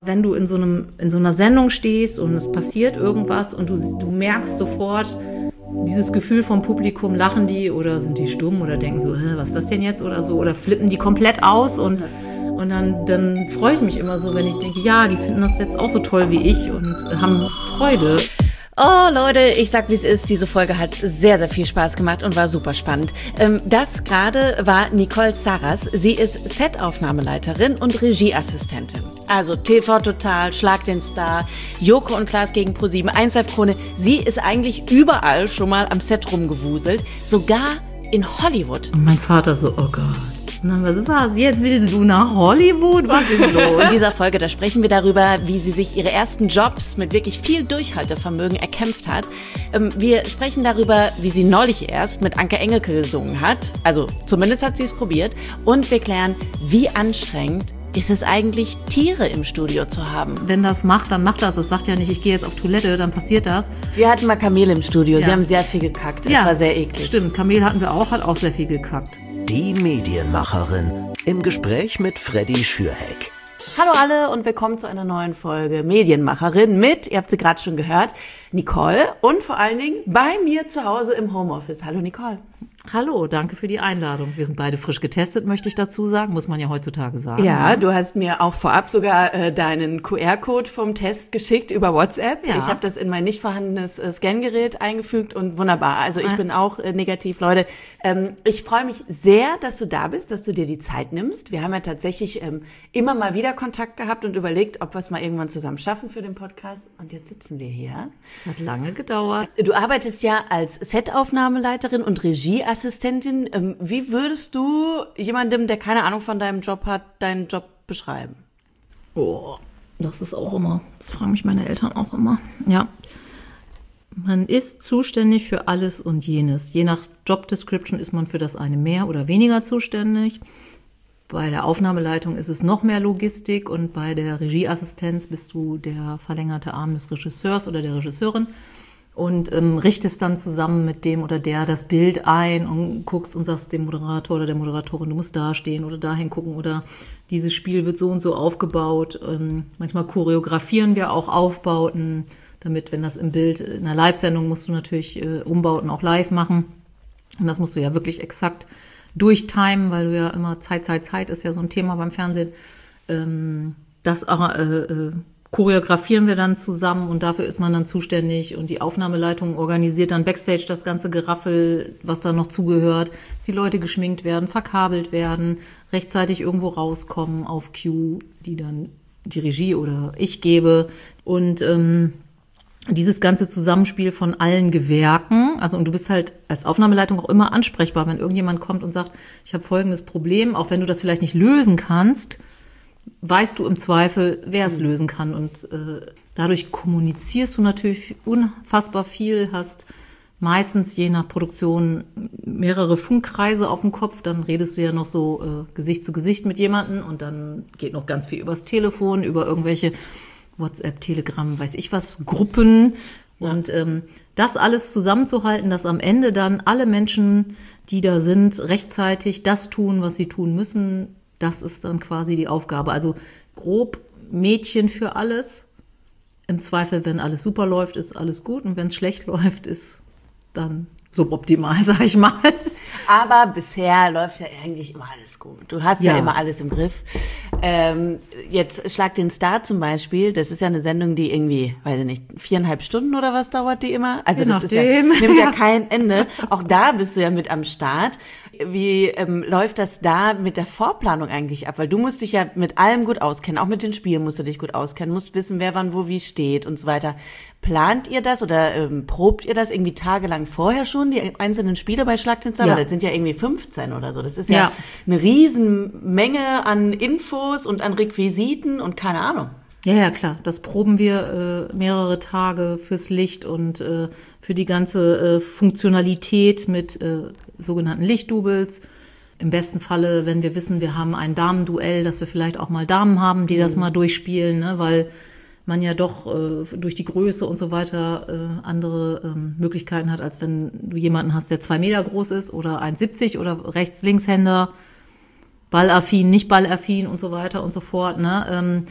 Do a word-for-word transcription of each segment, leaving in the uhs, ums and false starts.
wenn du in so einem, in so einer Sendung stehst und es passiert irgendwas und du, du merkst sofort dieses Gefühl vom Publikum, lachen die oder sind die stumm oder denken so, Hä, was ist das denn jetzt oder so, oder flippen die komplett aus und, und dann, dann freue ich mich immer so, wenn ich denke, ja, die finden das jetzt auch so toll wie ich und haben Freude. Oh Leute, ich sag wie es ist, diese Folge hat sehr, sehr viel Spaß gemacht und war super spannend. Ähm, das gerade war Nicole Sarras. Sie ist Setaufnahmeleiterin und Regieassistentin. Also T V Total, Schlag den Star, Joko und Klaas gegen ProSieben, eins Live Krone. Sie ist eigentlich überall schon mal am Set rumgewuselt, sogar in Hollywood. Und mein Vater so, oh Gott. Und dann war so, was, jetzt willst du nach Hollywood? Was ist los? In dieser Folge, da sprechen wir darüber, wie sie sich ihre ersten Jobs mit wirklich viel Durchhaltevermögen erkämpft hat. Wir sprechen darüber, wie sie neulich erst mit Anke Engelke gesungen hat. Also zumindest hat sie es probiert. Und wir klären, wie anstrengend ist es eigentlich, Tiere im Studio zu haben. Wenn das macht, dann macht das. Es sagt ja nicht, ich gehe jetzt auf Toilette, dann passiert das. Wir hatten mal Kamele im Studio. Ja. Sie haben sehr viel gekackt. Das ja, war sehr eklig. Stimmt, Kamel hatten wir auch, hat auch sehr viel gekackt. Die Medienmacherin im Gespräch mit Freddy Schürheck. Hallo alle und willkommen zu einer neuen Folge Medienmacherin mit, ihr habt sie gerade schon gehört, Nicole und vor allen Dingen bei mir zu Hause im Homeoffice. Hallo Nicole. Hallo, danke für die Einladung. Wir sind beide frisch getestet, möchte ich dazu sagen, muss man ja heutzutage sagen. Ja, du hast mir auch vorab sogar äh, deinen Q R-Code vom Test geschickt über WhatsApp. Ja. Ich habe das in mein nicht vorhandenes äh, Scangerät eingefügt und wunderbar. Also ich bin auch äh, negativ, Leute. Ähm, ich freue mich sehr, dass du da bist, dass du dir die Zeit nimmst. Wir haben ja tatsächlich ähm, immer mal wieder Kontakt gehabt und überlegt, ob wir es mal irgendwann zusammen schaffen für den Podcast. Und jetzt sitzen wir hier. Es hat lange gedauert. Du arbeitest ja als Setaufnahmeleiterin und Regieassistentin. Wie würdest du jemandem, der keine Ahnung von deinem Job hat, deinen Job beschreiben? Oh, das ist auch immer, das fragen mich meine Eltern auch immer. Ja, man ist zuständig für alles und jenes. Je nach Job Description ist man für das eine mehr oder weniger zuständig. Bei der Aufnahmeleitung ist es noch mehr Logistik und bei der Regieassistenz bist du der verlängerte Arm des Regisseurs oder der Regisseurin. Und ähm, richtest dann zusammen mit dem oder der das Bild ein und guckst und sagst dem Moderator oder der Moderatorin, du musst da stehen oder dahin gucken oder dieses Spiel wird so und so aufgebaut. Ähm, manchmal choreografieren wir auch Aufbauten, damit, wenn das im Bild, in einer Live-Sendung musst du natürlich äh, Umbauten auch live machen. Und das musst du ja wirklich exakt durchtimen, weil du ja immer Zeit, Zeit, Zeit ist ja so ein Thema beim Fernsehen. Ähm, das äh, äh, choreografieren wir dann zusammen und dafür ist man dann zuständig und die Aufnahmeleitung organisiert dann Backstage das ganze Geraffel, was da noch zugehört, dass die Leute geschminkt werden, verkabelt werden, rechtzeitig irgendwo rauskommen auf Cue, die dann die Regie oder ich gebe und ähm, dieses ganze Zusammenspiel von allen Gewerken, also und du bist halt als Aufnahmeleitung auch immer ansprechbar, wenn irgendjemand kommt und sagt, ich habe folgendes Problem, auch wenn du das vielleicht nicht lösen kannst, weißt du im Zweifel, wer es lösen kann. Und äh, dadurch kommunizierst du natürlich unfassbar viel, hast meistens je nach Produktion mehrere Funkkreise auf dem Kopf. Dann redest du ja noch so äh, Gesicht zu Gesicht mit jemandem und dann geht noch ganz viel übers Telefon, über irgendwelche WhatsApp, Telegram, weiß ich was, Gruppen. Ja. Und ähm, das alles zusammenzuhalten, dass am Ende dann alle Menschen, die da sind, rechtzeitig das tun, was sie tun müssen. Das ist dann quasi die Aufgabe. Also grob Mädchen für alles. Im Zweifel, wenn alles super läuft, ist alles gut. Und wenn es schlecht läuft, ist dann suboptimal, sag ich mal. Aber bisher läuft ja eigentlich immer alles gut. Du hast ja, ja immer alles im Griff. Ähm, jetzt Schlag den Star zum Beispiel. Das ist ja eine Sendung, die irgendwie, weiß ich nicht, viereinhalb Stunden oder was dauert die immer? Also Je das ist ja, nimmt ja kein Ende. Auch da bist du ja mit am Start. Wie ähm, läuft das da mit der Vorplanung eigentlich ab? Weil du musst dich ja mit allem gut auskennen. Auch mit den Spielen musst du dich gut auskennen. Musst wissen, wer wann wo wie steht und so weiter. Plant ihr das oder ähm, probt ihr das irgendwie tagelang vorher schon, die einzelnen Spiele bei Schlag den Star? Ja. Das sind ja irgendwie fünfzehn oder so. Das ist ja, ja eine Riesenmenge an Infos und an Requisiten und keine Ahnung. Ja, ja, klar. Das proben wir äh, mehrere Tage fürs Licht und äh, für die ganze äh, Funktionalität mit äh, sogenannten Lichtdoubles. Im besten Falle, wenn wir wissen, wir haben ein Damenduell, dass wir vielleicht auch mal Damen haben, die mhm. das mal durchspielen, ne? Weil man ja doch äh, durch die Größe und so weiter äh, andere ähm, Möglichkeiten hat, als wenn du jemanden hast, der zwei Meter groß ist oder eins siebzig oder Rechts-Linkshänder, ballaffin, nicht ballaffin und so weiter und so fort. Ne? Ähm,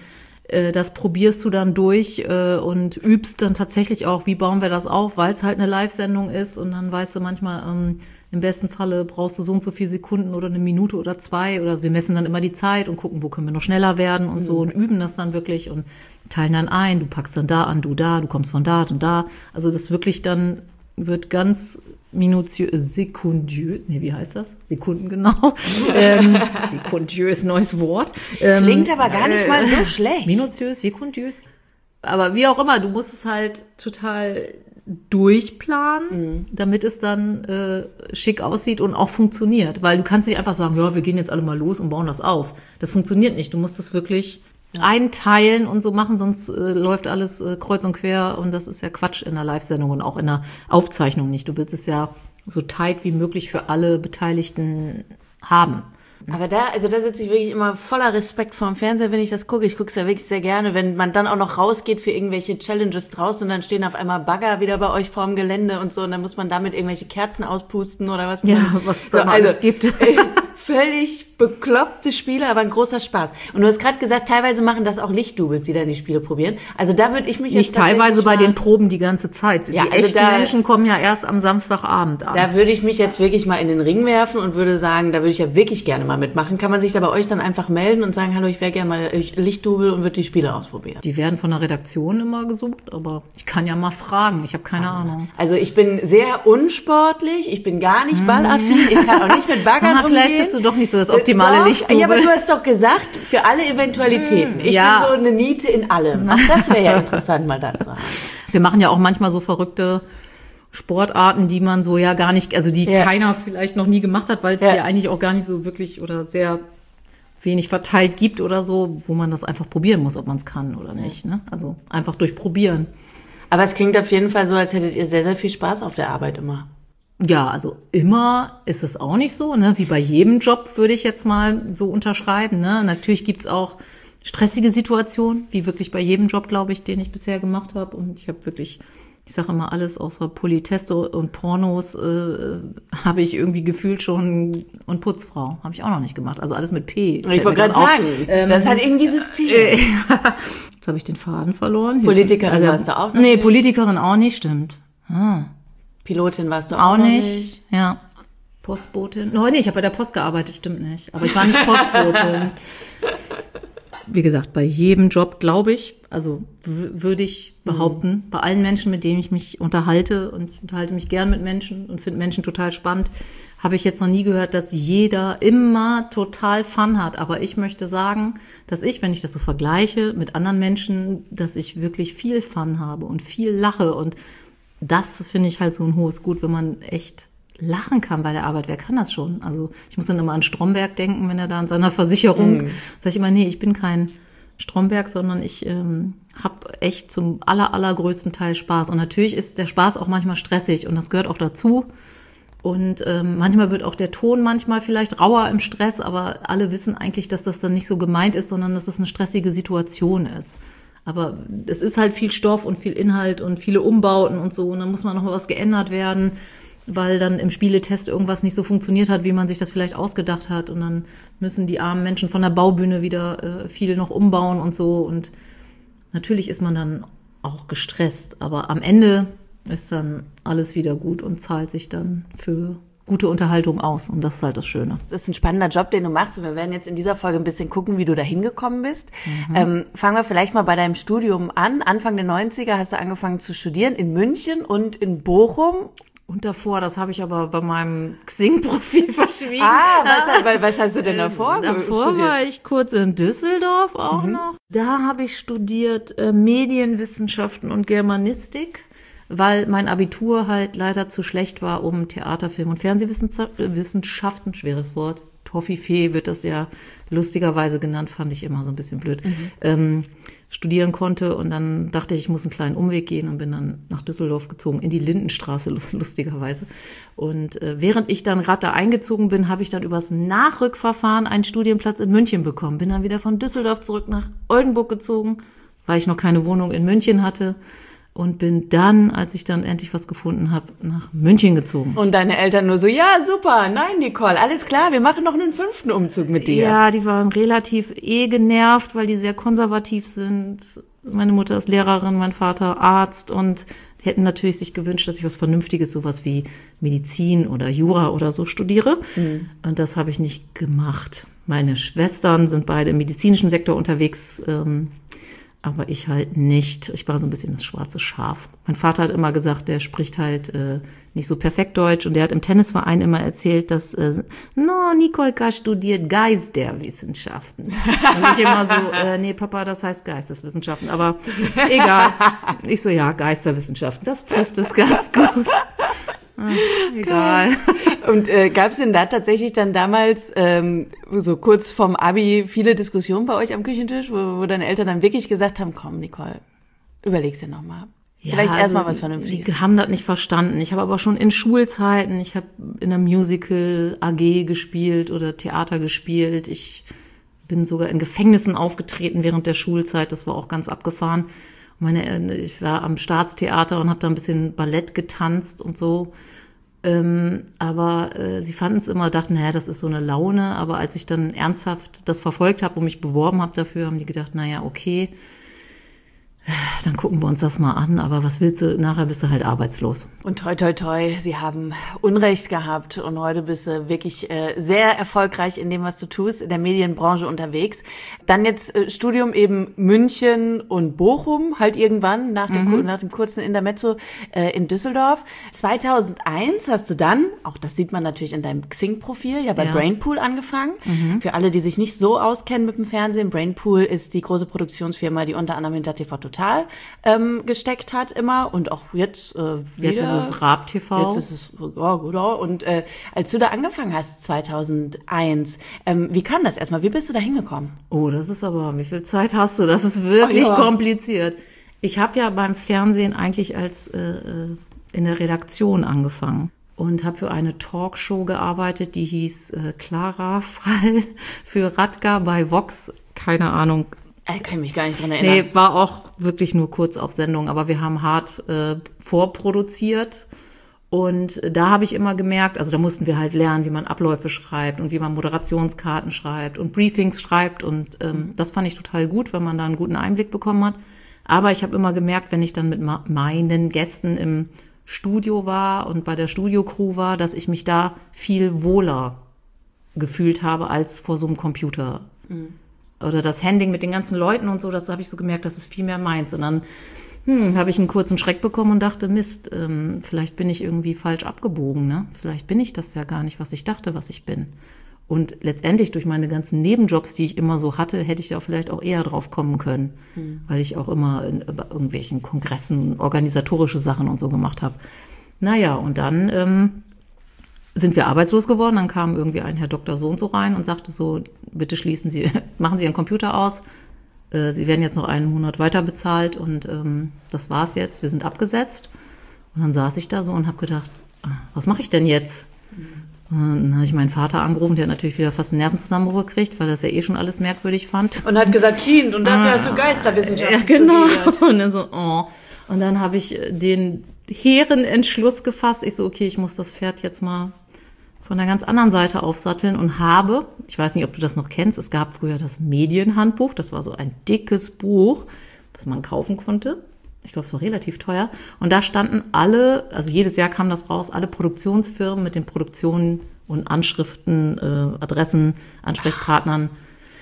Das probierst du dann durch äh, und übst dann tatsächlich auch, wie bauen wir das auf, weil es halt eine Live-Sendung ist und dann weißt du manchmal, ähm, im besten Falle brauchst du so und so viele Sekunden oder eine Minute oder zwei oder wir messen dann immer die Zeit und gucken, wo können wir noch schneller werden und so und üben das dann wirklich und teilen dann ein, du packst dann da an, du da, du kommst von da und da. Also das wirklich dann wird ganz minutiös, sekundiös, nee, wie heißt das? Sekundengenau. ähm, sekundiös, neues Wort. Ähm, Klingt aber gar nicht mal so schlecht. Minutiös, sekundiös. Aber wie auch immer, du musst es halt total durchplanen, mhm. damit es dann äh, schick aussieht und auch funktioniert. Weil du kannst nicht einfach sagen, ja, wir gehen jetzt alle mal los und bauen das auf. Das funktioniert nicht. Du musst es wirklich ja. einteilen und so machen, sonst äh, läuft alles äh, kreuz und quer und das ist ja Quatsch in der Live-Sendung und auch in der Aufzeichnung nicht. Du willst es ja so tight wie möglich für alle Beteiligten haben. Aber da, also da sitze ich wirklich immer voller Respekt vorm Fernseher, wenn ich das gucke. Ich gucke es ja wirklich sehr gerne, wenn man dann auch noch rausgeht für irgendwelche Challenges draußen und dann stehen auf einmal Bagger wieder bei euch vorm Gelände und so und dann muss man damit irgendwelche Kerzen auspusten oder was. Ja, man, was es da so, alles also, gibt. Äh, völlig bekloppte Spiele, aber ein großer Spaß. Und du hast gerade gesagt, teilweise machen das auch Lichtdoubles, die dann die Spiele probieren. Also da würde ich mich Nicht jetzt teilweise bei den Proben die ganze Zeit. Ja, die also echten da, Menschen kommen ja erst am Samstagabend an. Da würde ich mich jetzt wirklich mal in den Ring werfen und würde sagen, da würde ich ja wirklich gerne mal mitmachen. Kann man sich da bei euch dann einfach melden und sagen, hallo, ich wäre gerne mal Lichtdouble und würde die Spiele ausprobieren? Die werden von der Redaktion immer gesucht, aber ich kann ja mal fragen. Ich habe keine ja. Ahnung. Also ich bin sehr unsportlich, ich bin gar nicht ballaffin, ich kann auch nicht mit Baggern Mama, umgehen. Vielleicht bist du doch nicht so das optimale doch, Lichtdouble. Ja, aber du hast doch gesagt, für alle Eventualitäten. Ich ja. bin so eine Niete in allem. Auch das wäre ja interessant, mal da zu haben. Wir machen ja auch manchmal so verrückte Sportarten, die man so ja gar nicht, also die ja. keiner vielleicht noch nie gemacht hat, weil es ja. ja eigentlich auch gar nicht so wirklich oder sehr wenig verteilt gibt oder so, wo man das einfach probieren muss, ob man es kann oder nicht. Ne? Also einfach durch Probieren. Aber es klingt auf jeden Fall so, als hättet ihr sehr, sehr viel Spaß auf der Arbeit immer. Ja, also immer ist es auch nicht so, ne? Wie bei jedem Job würde ich jetzt mal so unterschreiben. Ne? Natürlich gibt's auch stressige Situationen, wie wirklich bei jedem Job, glaube ich, den ich bisher gemacht habe. Und ich habe wirklich, ich sage immer alles außer Politesse und Pornos äh, habe ich irgendwie gefühlt schon und Putzfrau habe ich auch noch nicht gemacht. Also alles mit P. Ich wollte gerade sagen, ähm, das hat irgendwie System. Äh, Jetzt habe ich den Faden verloren. Politikerin also, warst du auch noch Nee, nicht. Politikerin auch nicht, stimmt. Ah. Pilotin warst du auch, auch noch nicht. nicht. Ja. Postbotin. No, nee, ich habe bei der Post gearbeitet, stimmt nicht. Aber ich war nicht Postbotin. Wie gesagt, bei jedem Job, glaube ich, also w- würde ich behaupten, mhm. bei allen Menschen, mit denen ich mich unterhalte und ich unterhalte mich gern mit Menschen und finde Menschen total spannend, habe ich jetzt noch nie gehört, dass jeder immer total Fun hat. Aber ich möchte sagen, dass ich, wenn ich das so vergleiche mit anderen Menschen, dass ich wirklich viel Fun habe und viel lache. Und das finde ich halt so ein hohes Gut, wenn man echt lachen kann bei der Arbeit. Wer kann das schon? Also ich muss dann immer an Stromberg denken, wenn er da an seiner Versicherung, mm. sage ich immer, nee, ich bin kein Stromberg, sondern ich ähm, habe echt zum aller, allergrößten Teil Spaß. Und natürlich ist der Spaß auch manchmal stressig und das gehört auch dazu. Und ähm, manchmal wird auch der Ton manchmal vielleicht rauer im Stress, aber alle wissen eigentlich, dass das dann nicht so gemeint ist, sondern dass es eine stressige Situation ist. Aber es ist halt viel Stoff und viel Inhalt und viele Umbauten und so. Und dann muss mal noch mal was geändert werden, weil dann im Spieletest irgendwas nicht so funktioniert hat, wie man sich das vielleicht ausgedacht hat. Und dann müssen die armen Menschen von der Baubühne wieder äh, viel noch umbauen und so. Und natürlich ist man dann auch gestresst. Aber am Ende ist dann alles wieder gut und zahlt sich dann für gute Unterhaltung aus. Und das ist halt das Schöne. Das ist ein spannender Job, den du machst. Und wir werden jetzt in dieser Folge ein bisschen gucken, wie du da hingekommen bist. Mhm. Ähm, fangen wir vielleicht mal bei deinem Studium an. Anfang der neunziger hast du angefangen zu studieren in München und in Bochum. Und davor, das habe ich aber bei meinem Xing-Profil verschwiegen. Ah, was, was hast du denn davor äh, Davor studiert? War ich kurz in Düsseldorf auch mhm. noch. Da habe ich studiert äh, Medienwissenschaften und Germanistik, weil mein Abitur halt leider zu schlecht war, um Theater, Film und Fernsehwissenschaften, schweres Wort, Toffifee wird das ja lustigerweise genannt, fand ich immer so ein bisschen blöd, mhm. ähm, studieren konnte. Und dann dachte ich, ich muss einen kleinen Umweg gehen und bin dann nach Düsseldorf gezogen, in die Lindenstraße, lustigerweise. Und äh, während ich dann gerade da eingezogen bin, habe ich dann übers Nachrückverfahren einen Studienplatz in München bekommen. Bin dann wieder von Düsseldorf zurück nach Oldenburg gezogen, weil ich noch keine Wohnung in München hatte. und bin dann, als ich dann endlich was gefunden habe, nach München gezogen. Und deine Eltern nur so, ja, super, nein, Nicole, alles klar, wir machen noch einen fünften Umzug mit dir. Ja, die waren relativ eh genervt, weil die sehr konservativ sind. Meine Mutter ist Lehrerin, mein Vater Arzt und die hätten natürlich sich gewünscht, dass ich was Vernünftiges, sowas wie Medizin oder Jura oder so studiere. Mhm. Und das habe ich nicht gemacht. Meine Schwestern sind beide im medizinischen Sektor unterwegs, ähm, aber ich halt nicht. Ich war so ein bisschen das schwarze Schaf. Mein Vater hat immer gesagt, der spricht halt äh, nicht so perfekt Deutsch und der hat im Tennisverein immer erzählt, dass äh, no, Nikolka studiert Geisterwissenschaften. Und ich immer so, äh, nee, Papa, das heißt Geisteswissenschaften, aber egal. Ich so, ja, Geisterwissenschaften, das trifft es ganz gut. Ach, egal. Und äh, gab es denn da tatsächlich dann damals ähm, so kurz vorm Abi viele Diskussionen bei euch am Küchentisch, wo, wo deine Eltern dann wirklich gesagt haben, komm Nicole, überleg's dir nochmal. Ja, Vielleicht also erstmal was Vernünftiges. Die haben das nicht verstanden. Ich habe aber schon in Schulzeiten, ich habe in einer Musical A G gespielt oder Theater gespielt. Ich bin sogar in Gefängnissen aufgetreten während der Schulzeit. Das war auch ganz abgefahren. Meine, ich war am Staatstheater und habe da ein bisschen Ballett getanzt und so. Ähm, aber äh, sie fanden es immer, dachten, naja, das ist so eine Laune. Aber als ich dann ernsthaft das verfolgt habe und mich beworben habe dafür, haben die gedacht, naja, okay, dann gucken wir uns das mal an, aber was willst du, nachher bist du halt arbeitslos. Und toi, toi, toi, sie haben Unrecht gehabt und heute bist du wirklich äh, sehr erfolgreich in dem, was du tust, in der Medienbranche unterwegs. Dann jetzt äh, Studium eben München und Bochum, halt irgendwann nach dem, mhm. nach dem kurzen Intermezzo äh, in Düsseldorf. zweitausendeins hast du dann, auch das sieht man natürlich in deinem Xing-Profil, ja bei ja. Brainpool angefangen. Mhm. Für alle, die sich nicht so auskennen mit dem Fernsehen, Brainpool ist die große Produktionsfirma, die unter anderem hinter T V Total ähm, gesteckt hat immer und auch jetzt äh, wieder. Jetzt ist es Raab T V. Jetzt ist es, ja, genau. Und äh, als du da angefangen hast, zweitausendeins, ähm, wie kam das erstmal? Wie bist du da hingekommen? Oh, das ist aber, wie viel Zeit hast du? Das ist wirklich oh, ja. kompliziert. Ich habe ja beim Fernsehen eigentlich als äh, in der Redaktion angefangen und habe für eine Talkshow gearbeitet, die hieß äh, Clara Fall für Radka bei Vox. Keine Ahnung. Ich kann mich gar nicht dran erinnern. Nee, war auch wirklich nur kurz auf Sendung, aber wir haben hart äh, vorproduziert und da habe ich immer gemerkt, also da mussten wir halt lernen, wie man Abläufe schreibt und wie man Moderationskarten schreibt und Briefings schreibt und ähm, das fand ich total gut, weil man da einen guten Einblick bekommen hat. Aber ich habe immer gemerkt, wenn ich dann mit ma- meinen Gästen im Studio war und bei der Studiocrew war, dass ich mich da viel wohler gefühlt habe als vor so einem Computer. Mhm. Oder das Handling mit den ganzen Leuten und so, das habe ich so gemerkt, das ist viel mehr meins. Und dann hm, habe ich einen kurzen Schreck bekommen und dachte, Mist, ähm, vielleicht bin ich irgendwie falsch abgebogen, ne? Vielleicht bin ich das ja gar nicht, was ich dachte, was ich bin. Und letztendlich durch meine ganzen Nebenjobs, die ich immer so hatte, hätte ich da vielleicht auch eher drauf kommen können, hm. weil ich auch immer in, bei irgendwelchen Kongressen organisatorische Sachen und so gemacht habe. Naja, und dann ähm, sind wir arbeitslos geworden. Dann kam irgendwie ein Herr Doktor so und so rein und sagte so, bitte schließen Sie, machen Sie Ihren Computer aus. Äh, Sie werden jetzt noch einen Monat weiter bezahlt und ähm, das war's jetzt. Wir sind abgesetzt. Und dann saß ich da so und habe gedacht, ah, was mache ich denn jetzt? Mhm. Dann habe ich meinen Vater angerufen, der hat natürlich wieder fast einen Nervenzusammenbruch gekriegt, weil er das ja eh schon alles merkwürdig fand. Und hat gesagt, Kind, und dafür ah, hast du Geisterwissenschaften ja, genau. studiert. Und dann so, oh. Und dann habe ich den hehren Entschluss gefasst. Ich so, okay, ich muss das Pferd jetzt mal von der ganz anderen Seite aufsatteln und habe, ich weiß nicht, ob du das noch kennst, es gab früher das Medienhandbuch, das war so ein dickes Buch, das man kaufen konnte. Ich glaube, es war relativ teuer. Und da standen alle, also jedes Jahr kam das raus, alle Produktionsfirmen mit den Produktionen und Anschriften, äh, Adressen, Ansprechpartnern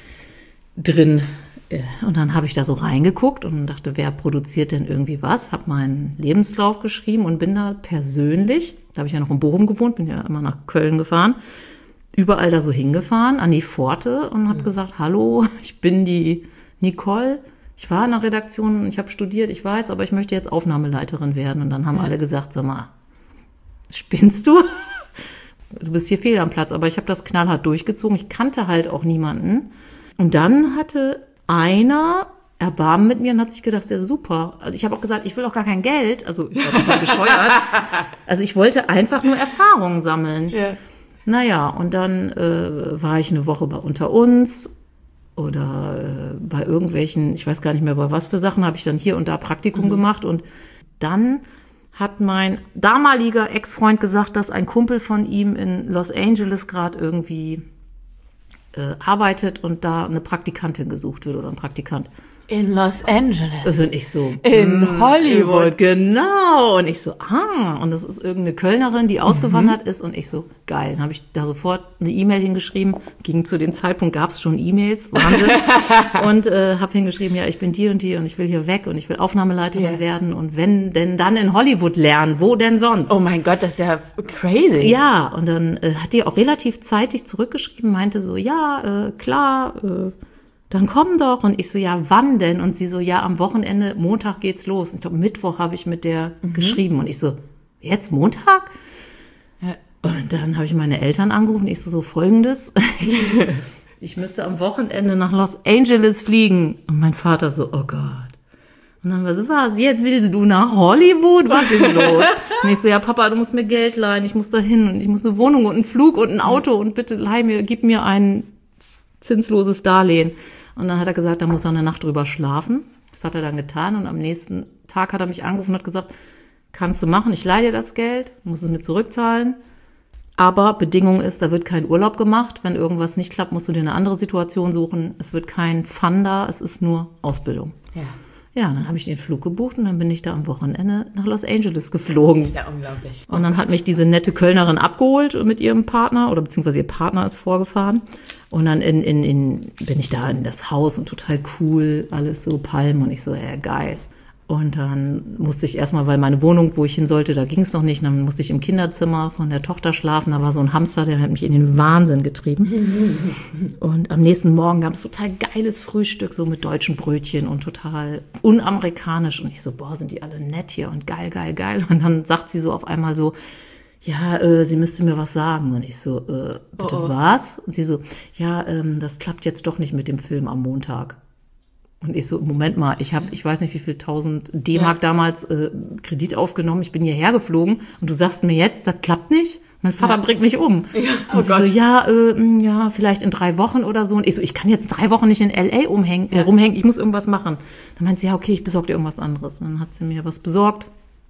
drin. Und dann habe ich da so reingeguckt und dachte, wer produziert denn irgendwie was? Habe meinen Lebenslauf geschrieben und bin da persönlich, da habe ich ja noch in Bochum gewohnt, bin ja immer nach Köln gefahren, überall da so hingefahren, an die Pforte und habe mhm. gesagt, hallo, ich bin die Nicole, ich war in der Redaktion, ich habe studiert, ich weiß, aber ich möchte jetzt Aufnahmeleiterin werden. Und dann haben ja. alle gesagt, sag mal, spinnst du? Du bist hier fehl am Platz. Aber ich habe das knallhart durchgezogen, ich kannte halt auch niemanden. Und dann hatte einer Erbarmen mit mir und hat sich gedacht, ja super. Ich habe auch gesagt, ich will auch gar kein Geld. Also ich war total bescheuert. Also ich wollte einfach nur Erfahrungen sammeln. Ja. Naja, und dann äh, war ich eine Woche bei Unter uns oder äh, bei irgendwelchen, ich weiß gar nicht mehr bei was für Sachen, habe ich dann hier und da Praktikum mhm. gemacht. Und dann hat mein damaliger Ex-Freund gesagt, dass ein Kumpel von ihm in Los Angeles gerade irgendwie äh, arbeitet und da eine Praktikantin gesucht wird oder ein Praktikant. In Los Angeles. Also und ich so. In mm, Hollywood. Genau. Und ich so, ah. Und das ist irgendeine Kölnerin, die ausgewandert mhm. ist. Und ich so, geil. Dann habe ich da sofort eine E-Mail hingeschrieben. Ging zu dem Zeitpunkt, gab es schon E-Mails. Wahnsinn. Und äh, habe hingeschrieben, ja, ich bin die und die und ich will hier weg und ich will Aufnahmeleiterin yeah. werden. Und wenn denn dann in Hollywood lernen, wo denn sonst? Oh mein Gott, das ist ja crazy. Ja, und dann äh, hat die auch relativ zeitig zurückgeschrieben, meinte so, ja, äh, klar, äh, dann komm doch. Und ich so, ja, wann denn? Und sie so, ja, am Wochenende, Montag geht's los. Ich glaube, Mittwoch habe ich mit der mhm. geschrieben. Und ich so, jetzt Montag? Ja. Und dann habe ich meine Eltern angerufen. Ich so, so Folgendes. Ich müsste am Wochenende nach Los Angeles fliegen. Und mein Vater so, oh Gott. Und dann war so, was, jetzt willst du nach Hollywood? Was ist los? Und ich so, ja, Papa, du musst mir Geld leihen. Ich muss da hin und ich muss eine Wohnung und einen Flug und ein Auto. Und bitte leih mir, gib mir ein zinsloses Darlehen. Und dann hat er gesagt, da muss er eine Nacht drüber schlafen. Das hat er dann getan. Und am nächsten Tag hat er mich angerufen und hat gesagt, kannst du machen, ich leihe dir das Geld, musst es mir zurückzahlen. Aber Bedingung ist, da wird kein Urlaub gemacht. Wenn irgendwas nicht klappt, musst du dir eine andere Situation suchen. Es wird kein Fun da, es ist nur Ausbildung. Ja. Ja, dann habe ich den Flug gebucht und dann bin ich da am Wochenende nach Los Angeles geflogen. Das ist ja unglaublich. Und dann hat mich diese nette Kölnerin abgeholt mit ihrem Partner, oder beziehungsweise ihr Partner ist vorgefahren. Und dann in, in, in, bin ich da in das Haus und total cool, alles so Palmen und ich so, ja, geil. Und dann musste ich erstmal, weil meine Wohnung, wo ich hin sollte, da ging es noch nicht, dann musste ich im Kinderzimmer von der Tochter schlafen. Da war so ein Hamster, der hat mich in den Wahnsinn getrieben. Und am nächsten Morgen gab es total geiles Frühstück, so mit deutschen Brötchen und total unamerikanisch. Und ich so, boah, sind die alle nett hier und geil, geil, geil. Und dann sagt sie so auf einmal so, ja, äh, sie müsste mir was sagen. Und ich so, äh, bitte oh, oh. was? Und sie so, ja, ähm, das klappt jetzt doch nicht mit dem Film am Montag. Und ich so, Moment mal, ich habe, ich weiß nicht, wie viel tausend D-Mark ja. damals äh, Kredit aufgenommen. Ich bin hierher geflogen und du sagst mir jetzt, das klappt nicht? Mein Vater ja. bringt mich um. Ja. Oh und sie Gott. so, ja, äh, ja, vielleicht in drei Wochen oder so. Und ich so, ich kann jetzt drei Wochen nicht in L A umhängen, äh, rumhängen, ich muss irgendwas machen. Dann meint sie, ja, okay, ich besorge dir irgendwas anderes. Und dann hat sie mir was besorgt.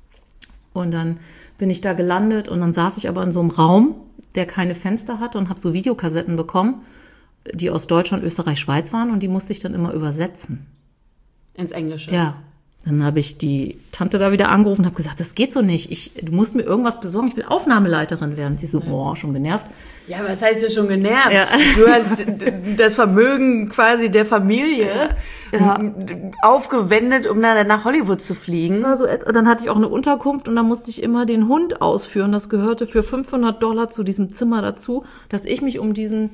Und dann bin ich da gelandet und dann saß ich aber in so einem Raum, der keine Fenster hatte und habe so Videokassetten bekommen, die aus Deutschland, Österreich, Schweiz waren und die musste ich dann immer übersetzen. Ins Englische? Ja. Dann habe ich die Tante da wieder angerufen und habe gesagt, das geht so nicht. Ich, du musst mir irgendwas besorgen, ich will Aufnahmeleiterin werden. Sie so, boah, schon genervt. Ja, was heißt du schon genervt? Ja. Du hast das Vermögen quasi der Familie ja. aufgewendet, um dann nach Hollywood zu fliegen. Also, dann hatte ich auch eine Unterkunft und da musste ich immer den Hund ausführen. Das gehörte für fünfhundert Dollar zu diesem Zimmer dazu, dass ich mich um diesen...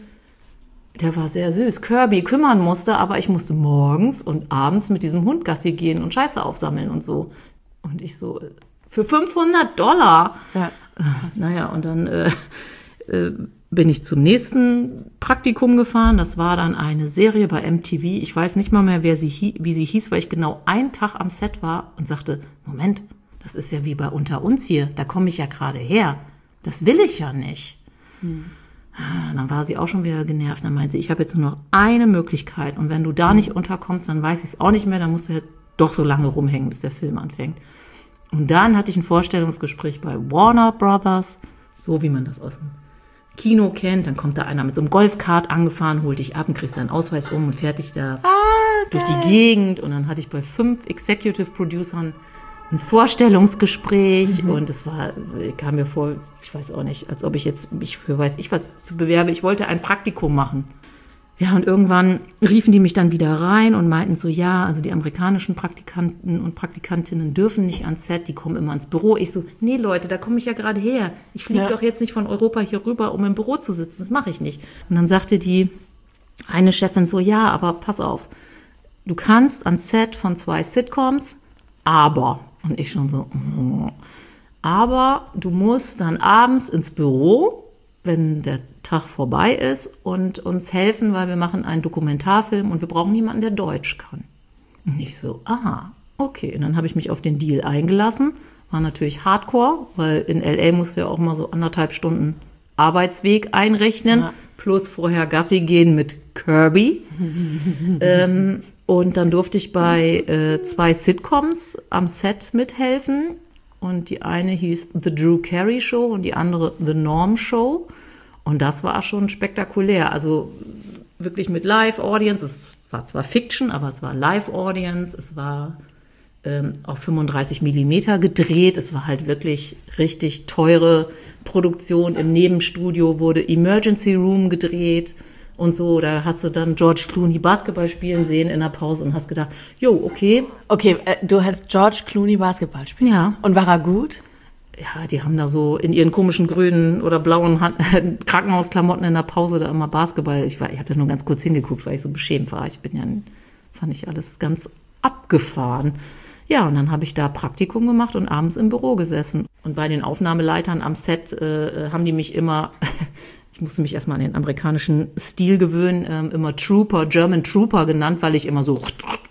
Der war sehr süß, Kirby, kümmern musste, aber ich musste morgens und abends mit diesem Hund Gassi gehen und Scheiße aufsammeln und so. Und ich so, für fünfhundert Dollar? Ja. Naja, und dann äh, äh, bin ich zum nächsten Praktikum gefahren. Das war dann eine Serie bei M T V. Ich weiß nicht mal mehr, wer sie, wie sie hieß, weil ich genau einen Tag am Set war und sagte, Moment, das ist ja wie bei Unter uns hier, da komme ich ja gerade her. Das will ich ja nicht. Hm. Dann war sie auch schon wieder genervt. Dann meinte sie, ich habe jetzt nur noch eine Möglichkeit. Und wenn du da nicht unterkommst, dann weiß ich es auch nicht mehr. Dann musst du ja doch so lange rumhängen, bis der Film anfängt. Und dann hatte ich ein Vorstellungsgespräch bei Warner Brothers, so wie man das aus dem Kino kennt. Dann kommt da einer mit so einem Golfkart angefahren, holt dich ab und kriegst deinen Ausweis um und fährt dich da ah, durch die Gegend. Und dann hatte ich bei fünf Executive Producern ein Vorstellungsgespräch mhm. und es war, kam mir vor, ich weiß auch nicht, als ob ich jetzt mich für weiß ich was für bewerbe. Ich wollte ein Praktikum machen. Ja, und irgendwann riefen die mich dann wieder rein und meinten so, ja, also die amerikanischen Praktikanten und Praktikantinnen dürfen nicht ans Set, die kommen immer ans Büro. Ich so, nee Leute, da komme ich ja gerade her. Ich fliege ja. doch jetzt nicht von Europa hier rüber, um im Büro zu sitzen. Das mache ich nicht. Und dann sagte die eine Chefin so, ja, aber pass auf, du kannst ans Set von zwei Sitcoms, aber... Und ich schon so, oh. Aber du musst dann abends ins Büro, wenn der Tag vorbei ist, und uns helfen, weil wir machen einen Dokumentarfilm und wir brauchen jemanden, der Deutsch kann. Und ich so, ah, okay. Und dann habe ich mich auf den Deal eingelassen. War natürlich Hardcore, weil in L A musst du ja auch mal so anderthalb Stunden Arbeitsweg einrechnen, ja. plus vorher Gassi gehen mit Kirby. ähm, Und dann durfte ich bei äh, zwei Sitcoms am Set mithelfen. Und die eine hieß The Drew Carey Show und die andere The Norm Show. Und das war schon spektakulär. Also wirklich mit Live-Audience. Es war zwar Fiction, aber es war Live-Audience. Es war ähm, auf fünfunddreißig Millimeter gedreht. Es war halt wirklich richtig teure Produktion. Im Nebenstudio wurde Emergency Room gedreht. Und so, da hast du dann George Clooney Basketball spielen sehen in der Pause und hast gedacht, jo, okay. Okay, äh, du hast George Clooney Basketball spielen. Ja. Und war er gut? Ja, die haben da so in ihren komischen grünen oder blauen Hand Krankenhausklamotten in der Pause da immer Basketball. Ich, war, ich habe da nur ganz kurz hingeguckt, weil ich so beschämt war. Ich bin ja, fand ich alles ganz abgefahren. Ja, und dann habe ich da Praktikum gemacht und abends im Büro gesessen. Und bei den Aufnahmeleitern am Set äh, haben die mich immer... Ich musste mich erstmal an den amerikanischen Stil gewöhnen, ähm, immer Trooper, German Trooper genannt, weil ich immer so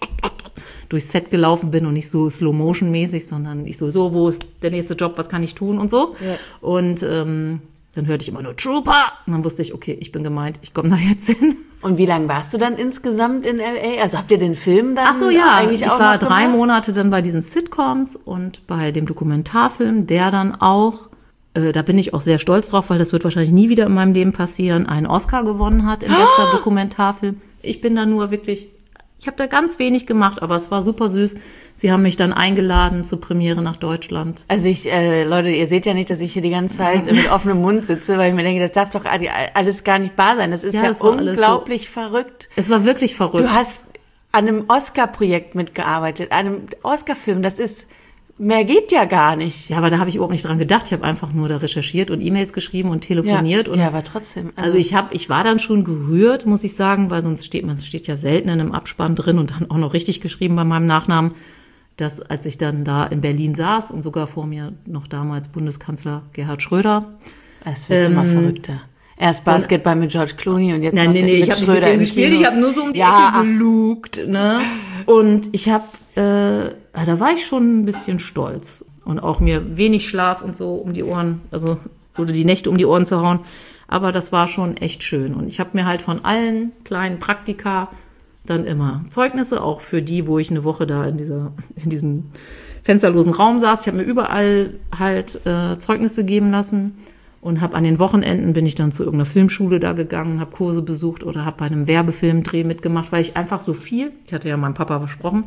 durchs Set gelaufen bin und nicht so Slow-Motion-mäßig, sondern ich so, so, wo ist der nächste Job, was kann ich tun und so. Ja. Und ähm, dann hörte ich immer nur Trooper und dann wusste ich, okay, ich bin gemeint, ich komme da jetzt hin. Und wie lange warst du dann insgesamt in L A? Also habt ihr den Film dann Ach so, ja, eigentlich ich auch war noch drei gemacht? Monate dann bei diesen Sitcoms und bei dem Dokumentarfilm, der dann auch, äh, da bin ich auch sehr stolz drauf, weil das wird wahrscheinlich nie wieder in meinem Leben passieren, einen Oscar gewonnen hat im bester oh! Dokumentarfilm. Ich bin da nur wirklich, ich habe da ganz wenig gemacht, aber es war super süß. Sie haben mich dann eingeladen zur Premiere nach Deutschland. Also ich, äh, Leute, ihr seht ja nicht, dass ich hier die ganze Zeit mit offenem Mund sitze, weil ich mir denke, das darf doch alles gar nicht wahr sein. Das ist ja, ja das unglaublich so verrückt. Es war wirklich verrückt. Du hast an einem Oscar-Projekt mitgearbeitet, an einem Oscar-Film. Das ist, mehr geht ja gar nicht. Ja, aber da habe ich überhaupt nicht dran gedacht. Ich habe einfach nur da recherchiert und E-Mails geschrieben und telefoniert. Ja, und ja aber trotzdem. Also, also ich habe, ich war dann schon gerührt, muss ich sagen, weil sonst steht man, steht ja selten in einem Abspann drin und dann auch noch richtig geschrieben bei meinem Nachnamen, dass als ich dann da in Berlin saß und sogar vor mir noch damals Bundeskanzler Gerhard Schröder. Es wird ähm, immer verrückter. Erst Basketball mit George Clooney und jetzt nein, noch nee, nee, mit ich habe Schröder nicht mit dem gespielt, ich habe nur so um die ja, Ecke gelugt, ne? Und ich habe, äh, da war ich schon ein bisschen stolz und auch mir wenig Schlaf und so um die Ohren, also oder die Nächte um die Ohren zu hauen. Aber das war schon echt schön und ich habe mir halt von allen kleinen Praktika dann immer Zeugnisse, auch für die, wo ich eine Woche da in dieser in diesem fensterlosen Raum saß. Ich habe mir überall halt äh, Zeugnisse geben lassen. Und habe an den Wochenenden bin ich dann zu irgendeiner Filmschule da gegangen, habe Kurse besucht oder habe bei einem Werbefilmdreh mitgemacht, weil ich einfach so viel, ich hatte ja meinem Papa versprochen,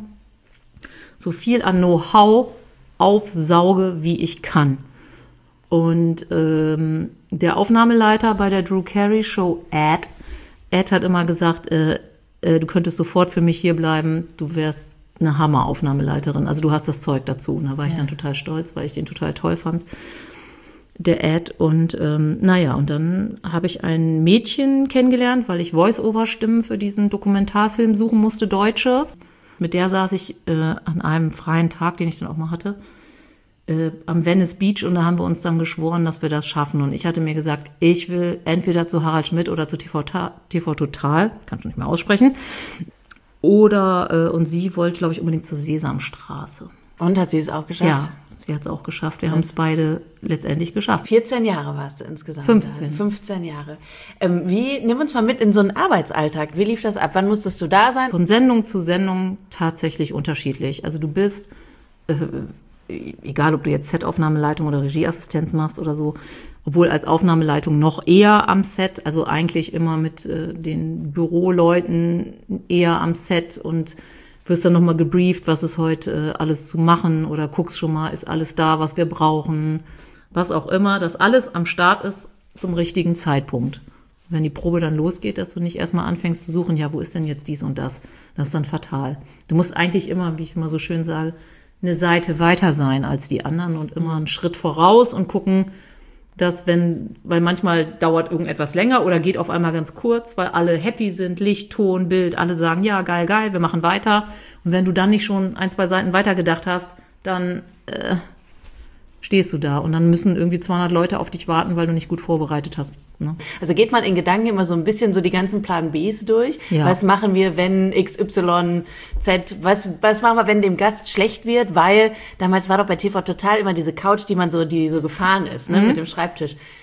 so viel an Know-how aufsauge, wie ich kann. Und ähm, der Aufnahmeleiter bei der Drew Carey Show, Ed, Ed hat immer gesagt, äh, äh, du könntest sofort für mich hier bleiben, du wärst eine Hammer-Aufnahmeleiterin, also du hast das Zeug dazu. Und da war ich ja. dann total stolz, weil ich den total toll fand. Der Ed und ähm, naja, und dann habe ich ein Mädchen kennengelernt, weil ich Voice-Over-Stimmen für diesen Dokumentarfilm suchen musste, Deutsche. Mit der saß ich äh, an einem freien Tag, den ich dann auch mal hatte, äh, am Venice Beach und da haben wir uns dann geschworen, dass wir das schaffen. Und ich hatte mir gesagt, ich will entweder zu Harald Schmidt oder zu T V, T V Total, kann schon nicht mehr aussprechen, oder, äh, und sie wollte, glaube ich, unbedingt zur Sesamstraße. Und hat sie es auch geschafft? Ja. Sie hat es auch geschafft. Wir ja. haben es beide letztendlich geschafft. vierzehn Jahre warst du insgesamt. fünfzehn. Da. fünfzehn Jahre. Ähm, wie, nimm uns mal mit in so einen Arbeitsalltag. Wie lief das ab? Wann musstest du da sein? Von Sendung zu Sendung tatsächlich unterschiedlich. Also du bist, äh, egal ob du jetzt Set-Aufnahmeleitung oder Regieassistenz machst oder so, obwohl als Aufnahmeleitung noch eher am Set, also eigentlich immer mit äh, den Büroleuten eher am Set und wirst dann nochmal gebrieft, was ist heute äh, alles zu machen oder guckst schon mal, ist alles da, was wir brauchen, was auch immer, dass alles am Start ist zum richtigen Zeitpunkt. Wenn die Probe dann losgeht, dass du nicht erstmal anfängst zu suchen, ja, wo ist denn jetzt dies und das? Das ist dann fatal. Du musst eigentlich immer, wie ich immer so schön sage, eine Seite weiter sein als die anderen und immer einen Schritt voraus und gucken, dass wenn, weil manchmal dauert irgendetwas länger oder geht auf einmal ganz kurz, weil alle happy sind, Licht, Ton, Bild, alle sagen, ja, geil, geil, wir machen weiter. Und wenn du dann nicht schon ein, zwei Seiten weitergedacht hast, dann äh, stehst du da und dann müssen irgendwie zweihundert Leute auf dich warten, weil du nicht gut vorbereitet hast. Ne? Also geht man in Gedanken immer so ein bisschen so die ganzen Plan Bs durch. Ja. Was machen wir, wenn X Y Z, was, was machen wir, wenn dem Gast schlecht wird? Weil damals war doch bei T V Total immer diese Couch, die man so, die so gefahren ist, ne, mhm. mit dem Schreibtisch.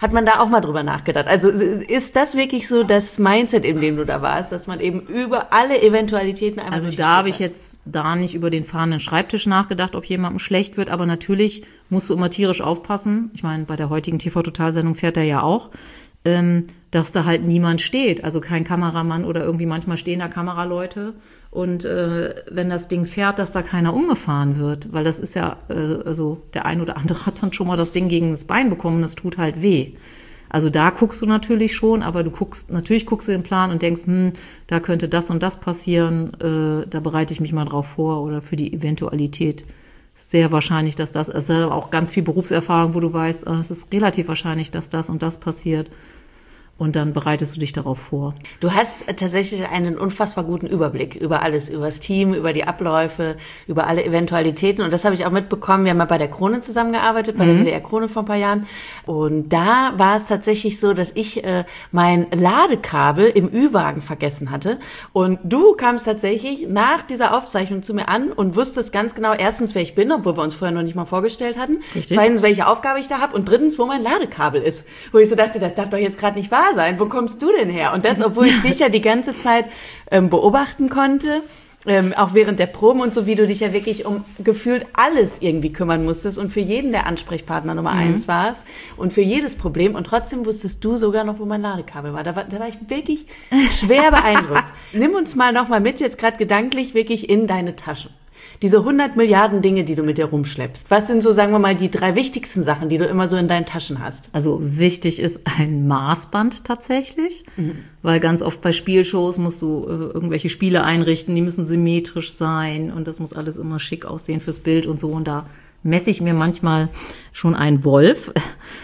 Hat man da auch mal drüber nachgedacht? Also ist das wirklich so das Mindset, in dem du da warst, dass man eben über alle Eventualitäten einmal Also da habe ich jetzt da nicht über den fahrenden Schreibtisch nachgedacht, ob jemandem schlecht wird, aber natürlich musst du immer tierisch aufpassen. Ich meine, bei der heutigen T V-Total-Sendung fährt er ja auch, ähm, dass da halt niemand steht, also kein Kameramann oder irgendwie manchmal stehen da Kameraleute und äh, wenn das Ding fährt, dass da keiner umgefahren wird, weil das ist ja, äh, also der ein oder andere hat dann schon mal das Ding gegen das Bein bekommen, das tut halt weh. Also da guckst du natürlich schon, aber du guckst, natürlich guckst du den Plan und denkst, hm, da könnte das und das passieren, äh, da bereite ich mich mal drauf vor oder für die Eventualität. Sehr wahrscheinlich, dass das, es ist auch ganz viel Berufserfahrung, wo du weißt, es ist relativ wahrscheinlich, dass das und das passiert. Und dann bereitest du dich darauf vor. Du hast tatsächlich einen unfassbar guten Überblick über alles, über das Team, über die Abläufe, über alle Eventualitäten. Und das habe ich auch mitbekommen. Wir haben ja bei der Krone zusammengearbeitet, bei mhm. der W D R Krone vor ein paar Jahren. Und da war es tatsächlich so, dass ich äh, mein Ladekabel im Ü-Wagen vergessen hatte. Und du kamst tatsächlich nach dieser Aufzeichnung zu mir an und wusstest ganz genau, erstens, wer ich bin, obwohl wir uns vorher noch nicht mal vorgestellt hatten. Richtig. Zweitens, welche Aufgabe ich da habe. Und drittens, wo mein Ladekabel ist. Wo ich so dachte, das darf doch jetzt gerade nicht wahr sein. Wo kommst du denn her? Und das, obwohl ich dich ja die ganze Zeit ähm, beobachten konnte, ähm, auch während der Proben und so, wie du dich ja wirklich um gefühlt alles irgendwie kümmern musstest und für jeden der Ansprechpartner Nummer mhm. eins warst und für jedes Problem. Und trotzdem wusstest du sogar noch, wo mein Ladekabel war. Da war, da war ich wirklich schwer beeindruckt. Nimm uns mal noch mal mit, jetzt gerade gedanklich wirklich in deine Taschen. Diese hundert Milliarden Dinge, die du mit dir rumschleppst. Was sind so, sagen wir mal, die drei wichtigsten Sachen, die du immer so in deinen Taschen hast? Also wichtig ist ein Maßband tatsächlich, mhm. weil ganz oft bei Spielshows musst du äh, irgendwelche Spiele einrichten, die müssen symmetrisch sein und das muss alles immer schick aussehen fürs Bild und so. Und da messe ich mir manchmal schon einen Wolf.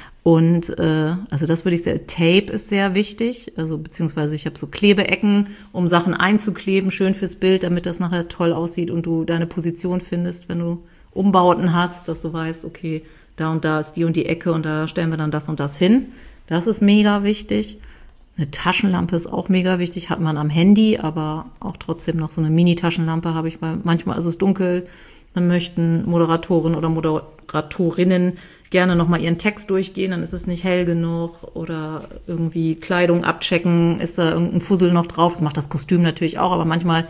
Und äh, also das würde ich sagen, Tape ist sehr wichtig, also beziehungsweise ich habe so Klebeecken, um Sachen einzukleben, schön fürs Bild, damit das nachher toll aussieht und du deine Position findest, wenn du Umbauten hast, dass du weißt, okay, da und da ist die und die Ecke und da stellen wir dann das und das hin. Das ist mega wichtig. Eine Taschenlampe ist auch mega wichtig, hat man am Handy, aber auch trotzdem noch so eine Mini-Taschenlampe habe ich, weil manchmal ist es dunkel, dann möchten Moderatoren oder Moderatorinnen gerne nochmal ihren Text durchgehen, dann ist es nicht hell genug oder irgendwie Kleidung abchecken, ist da irgendein Fussel noch drauf, das macht das Kostüm natürlich auch, aber manchmal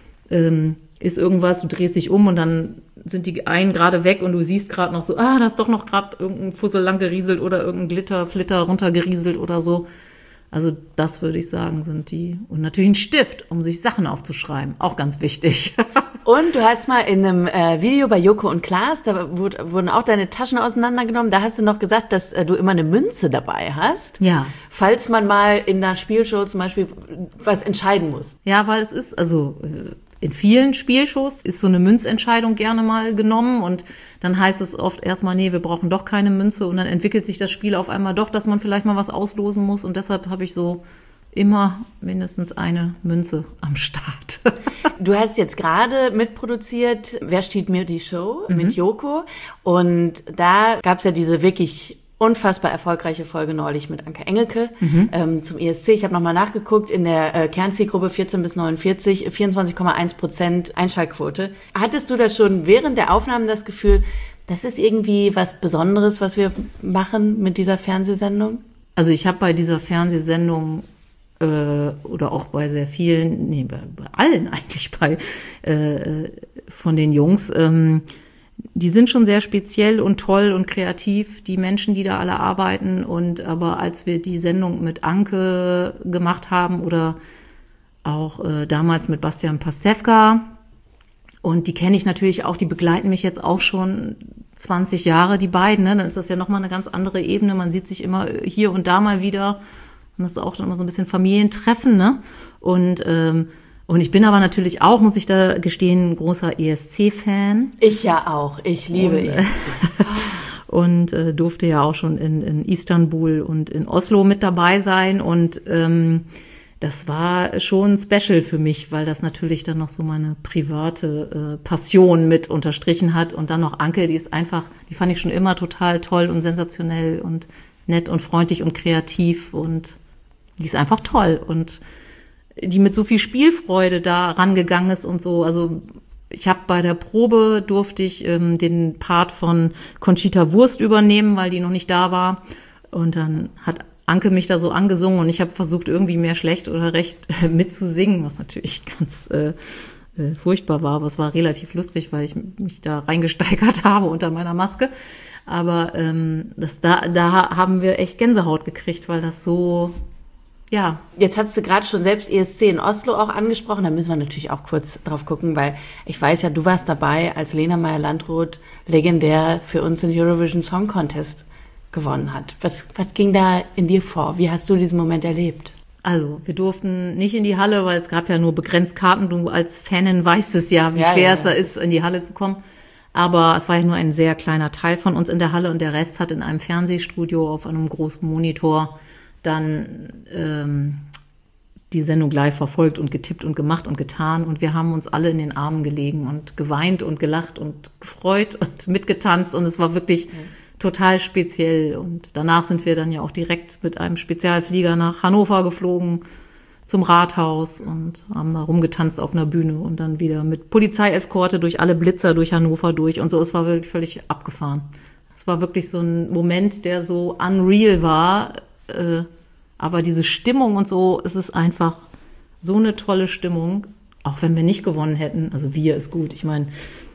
ähm, ist irgendwas, du drehst dich um und dann sind die einen gerade weg und du siehst gerade noch so, ah, da ist doch noch gerade irgendein Fussel lang gerieselt oder irgendein Glitter, Flitter runtergerieselt oder so. Also das würde ich sagen, sind die. Und natürlich ein Stift, um sich Sachen aufzuschreiben. Auch ganz wichtig. Und du hast mal in einem äh, Video bei Joko und Klaas, da wurde, wurden auch deine Taschen auseinandergenommen. Da hast du noch gesagt, dass äh, du immer eine Münze dabei hast. Ja. Falls man mal in einer Spielshow zum Beispiel was entscheiden muss. Ja, weil es ist, also in vielen Spielshows ist so eine Münzentscheidung gerne mal genommen und dann heißt es oft erstmal, nee, wir brauchen doch keine Münze und dann entwickelt sich das Spiel auf einmal doch, dass man vielleicht mal was auslosen muss und deshalb habe ich so immer mindestens eine Münze am Start. Du hast jetzt gerade mitproduziert Wer stiehlt mir die Show mhm. mit Joko und da gab es ja diese wirklich unfassbar erfolgreiche Folge neulich mit Anke Engelke mhm. ähm, zum E S C. Ich habe nochmal nachgeguckt, in der äh, Kernzielgruppe vierzehn bis neunundvierzig, vierundzwanzig Komma eins Prozent Einschaltquote. Hattest du da schon während der Aufnahmen das Gefühl, das ist irgendwie was Besonderes, was wir machen mit dieser Fernsehsendung? Also ich habe bei dieser Fernsehsendung äh, oder auch bei sehr vielen, nee, bei, bei allen eigentlich bei äh, von den Jungs, ähm, die sind schon sehr speziell und toll und kreativ, die Menschen, die da alle arbeiten. Und aber als wir die Sendung mit Anke gemacht haben oder auch äh, damals mit Bastian Pastewka, und die kenne ich natürlich auch, die begleiten mich jetzt auch schon zwanzig Jahre, die beiden, ne? Dann ist das ja nochmal eine ganz andere Ebene. Man sieht sich immer hier und da mal wieder. Und das ist auch dann immer so ein bisschen Familientreffen, ne? Und ähm, Und ich bin aber natürlich auch, muss ich da gestehen, ein großer E S C-Fan. Ich ja auch. Ich liebe und, E S C. Und äh, durfte ja auch schon in, in Istanbul und in Oslo mit dabei sein. Und ähm, das war schon special für mich, weil das natürlich dann noch so meine private äh, Passion mit unterstrichen hat. Und dann noch Anke, die ist einfach, die fand ich schon immer total toll und sensationell und nett und freundlich und kreativ. Und die ist einfach toll. Und die mit so viel Spielfreude da rangegangen ist und so. Also ich habe bei der Probe durfte ich ähm, den Part von Conchita Wurst übernehmen, weil die noch nicht da war. Und dann hat Anke mich da so angesungen und ich habe versucht, irgendwie mehr schlecht oder recht äh, mitzusingen, was natürlich ganz äh, äh, furchtbar war. Aber es war relativ lustig, weil ich mich da reingesteigert habe unter meiner Maske. Aber ähm, das, da, da haben wir echt Gänsehaut gekriegt, weil das so, ja. Jetzt hast du gerade schon selbst E S C in Oslo auch angesprochen. Da müssen wir natürlich auch kurz drauf gucken, weil ich weiß ja, du warst dabei, als Lena Meyer-Landrut legendär für uns den Eurovision Song Contest gewonnen hat. Was, was ging da in dir vor? Wie hast du diesen Moment erlebt? Also, wir durften nicht in die Halle, weil es gab ja nur begrenzt Karten. Du als Fanin weißt es ja, wie ja, schwer ja, es da ist, in die Halle zu kommen. Aber es war ja nur ein sehr kleiner Teil von uns in der Halle und der Rest hat in einem Fernsehstudio auf einem großen Monitor dann ähm, die Sendung live verfolgt und getippt und gemacht und getan. Und wir haben uns alle in den Armen gelegen und geweint und gelacht und gefreut und mitgetanzt. Und es war wirklich... Mhm. total speziell. Und danach sind wir dann ja auch direkt mit einem Spezialflieger nach Hannover geflogen zum Rathaus und haben da rumgetanzt auf einer Bühne und dann wieder mit Polizeieskorte durch alle Blitzer durch Hannover durch und so. Es war wirklich völlig abgefahren. Es war wirklich so ein Moment, der so unreal war. Äh, aber diese Stimmung und so, es ist einfach so eine tolle Stimmung, auch wenn wir nicht gewonnen hätten. Also wir ist gut. Ich meine,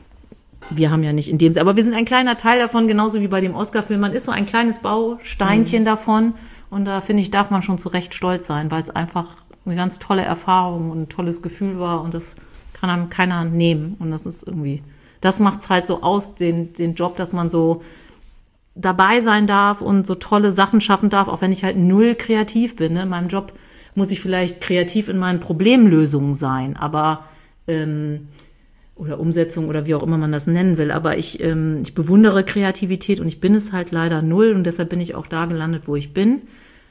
wir haben ja nicht in dem Sinne, aber wir sind ein kleiner Teil davon, genauso wie bei dem Oscar-Film. Man ist so ein kleines Bausteinchen mhm. davon und da, finde ich, darf man schon zu Recht stolz sein, weil es einfach eine ganz tolle Erfahrung und ein tolles Gefühl war und das kann einem keiner nehmen und das ist irgendwie, das macht's halt so aus, den, den Job, dass man so dabei sein darf und so tolle Sachen schaffen darf, auch wenn ich halt null kreativ bin. Ne? In meinem Job muss ich vielleicht kreativ in meinen Problemlösungen sein, aber ähm, oder Umsetzung oder wie auch immer man das nennen will. Aber ich, ähm, ich bewundere Kreativität und ich bin es halt leider null und deshalb bin ich auch da gelandet, wo ich bin.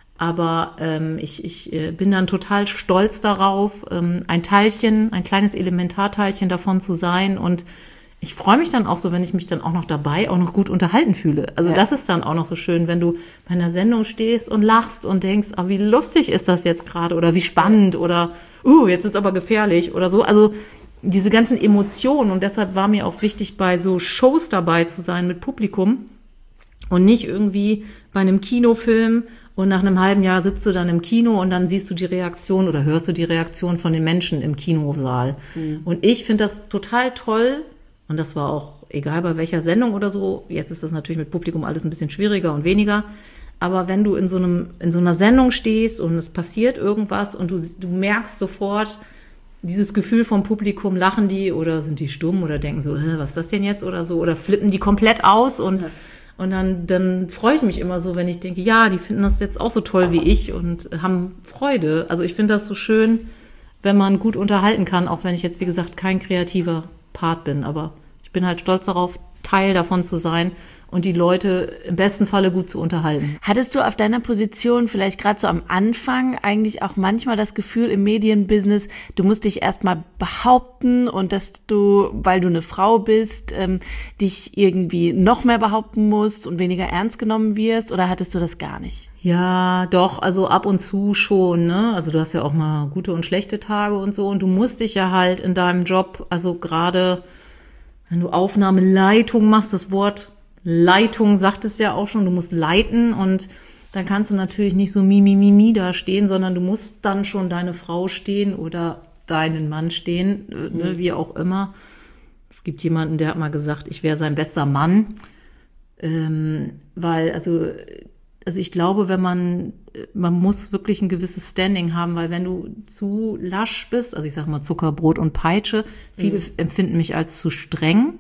Aber ähm, ich, ich äh, bin dann total stolz darauf, ähm, ein Teilchen, ein kleines Elementarteilchen davon zu sein und ich freue mich dann auch so, wenn ich mich dann auch noch dabei auch noch gut unterhalten fühle. Also ja. Das ist dann auch noch so schön, wenn du bei einer Sendung stehst und lachst und denkst, ah, wie lustig ist das jetzt gerade oder wie spannend oder uh, jetzt ist es aber gefährlich oder so. Also diese ganzen Emotionen und deshalb war mir auch wichtig, bei so Shows dabei zu sein mit Publikum und nicht irgendwie bei einem Kinofilm und nach einem halben Jahr sitzt du dann im Kino und dann siehst du die Reaktion oder hörst du die Reaktion von den Menschen im Kinosaal. Mhm. Und ich finde das total toll und das war auch egal bei welcher Sendung oder so. Jetzt ist das natürlich mit Publikum alles ein bisschen schwieriger und weniger. Aber wenn du in so einem, in so einer Sendung stehst und es passiert irgendwas und du, du merkst sofort, dieses Gefühl vom Publikum, lachen die oder sind die stumm oder denken so, was ist das denn jetzt oder so oder flippen die komplett aus und, ja. und dann, dann freue ich mich immer so, wenn ich denke, ja, die finden das jetzt auch so toll wie ich und haben Freude. Also ich finde das so schön, wenn man gut unterhalten kann, auch wenn ich jetzt, wie gesagt, kein kreativer Part bin, aber ich bin halt stolz darauf, Teil davon zu sein und die Leute im besten Falle gut zu unterhalten. Hattest du auf deiner Position vielleicht gerade so am Anfang eigentlich auch manchmal das Gefühl im Medienbusiness, du musst dich erstmal behaupten und dass du, weil du eine Frau bist, ähm, dich irgendwie noch mehr behaupten musst und weniger ernst genommen wirst oder hattest du das gar nicht? Ja, doch, also ab und zu schon, ne? Also du hast ja auch mal gute und schlechte Tage und so und du musst dich ja halt in deinem Job, also gerade wenn du Aufnahmeleitung machst, das Wort Leitung sagt es ja auch schon, du musst leiten und dann kannst du natürlich nicht so mi, mi, mi, mi da stehen, sondern du musst dann schon deine Frau stehen oder deinen Mann stehen, mhm. ne, wie auch immer. Es gibt jemanden, der hat mal gesagt, ich wäre sein bester Mann, ähm, weil, also, also ich glaube, wenn man, man muss wirklich ein gewisses Standing haben, weil wenn du zu lasch bist, also ich sage mal Zucker, Brot und Peitsche, viele mhm. empfinden mich als zu streng.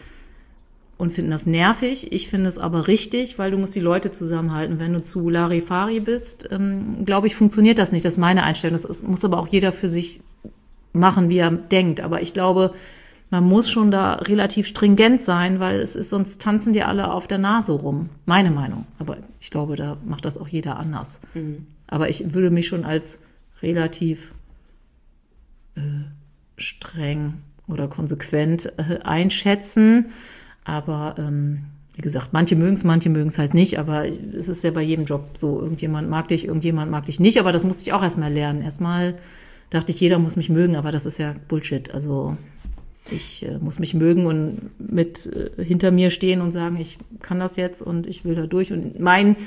Und finden das nervig. Ich finde es aber richtig, weil du musst die Leute zusammenhalten. Wenn du zu Larifari bist, ähm, glaube ich, funktioniert das nicht. Das ist meine Einstellung. Das ist, muss aber auch jeder für sich machen, wie er denkt. Aber ich glaube, man muss schon da relativ stringent sein, weil es ist, sonst tanzen die alle auf der Nase rum. Meine Meinung. Aber ich glaube, da macht das auch jeder anders. Mhm. Aber ich würde mich schon als relativ äh, streng oder konsequent äh, einschätzen. Aber ähm, wie gesagt, manche mögen es, manche mögen es halt nicht. Aber es ist ja bei jedem Job so. Irgendjemand mag dich, irgendjemand mag dich nicht. Aber das musste ich auch erstmal lernen. Erstmal dachte ich, jeder muss mich mögen. Aber das ist ja Bullshit. Also ich äh, muss mich mögen und mit äh, hinter mir stehen und sagen, ich kann das jetzt und ich will da durch. Und mein,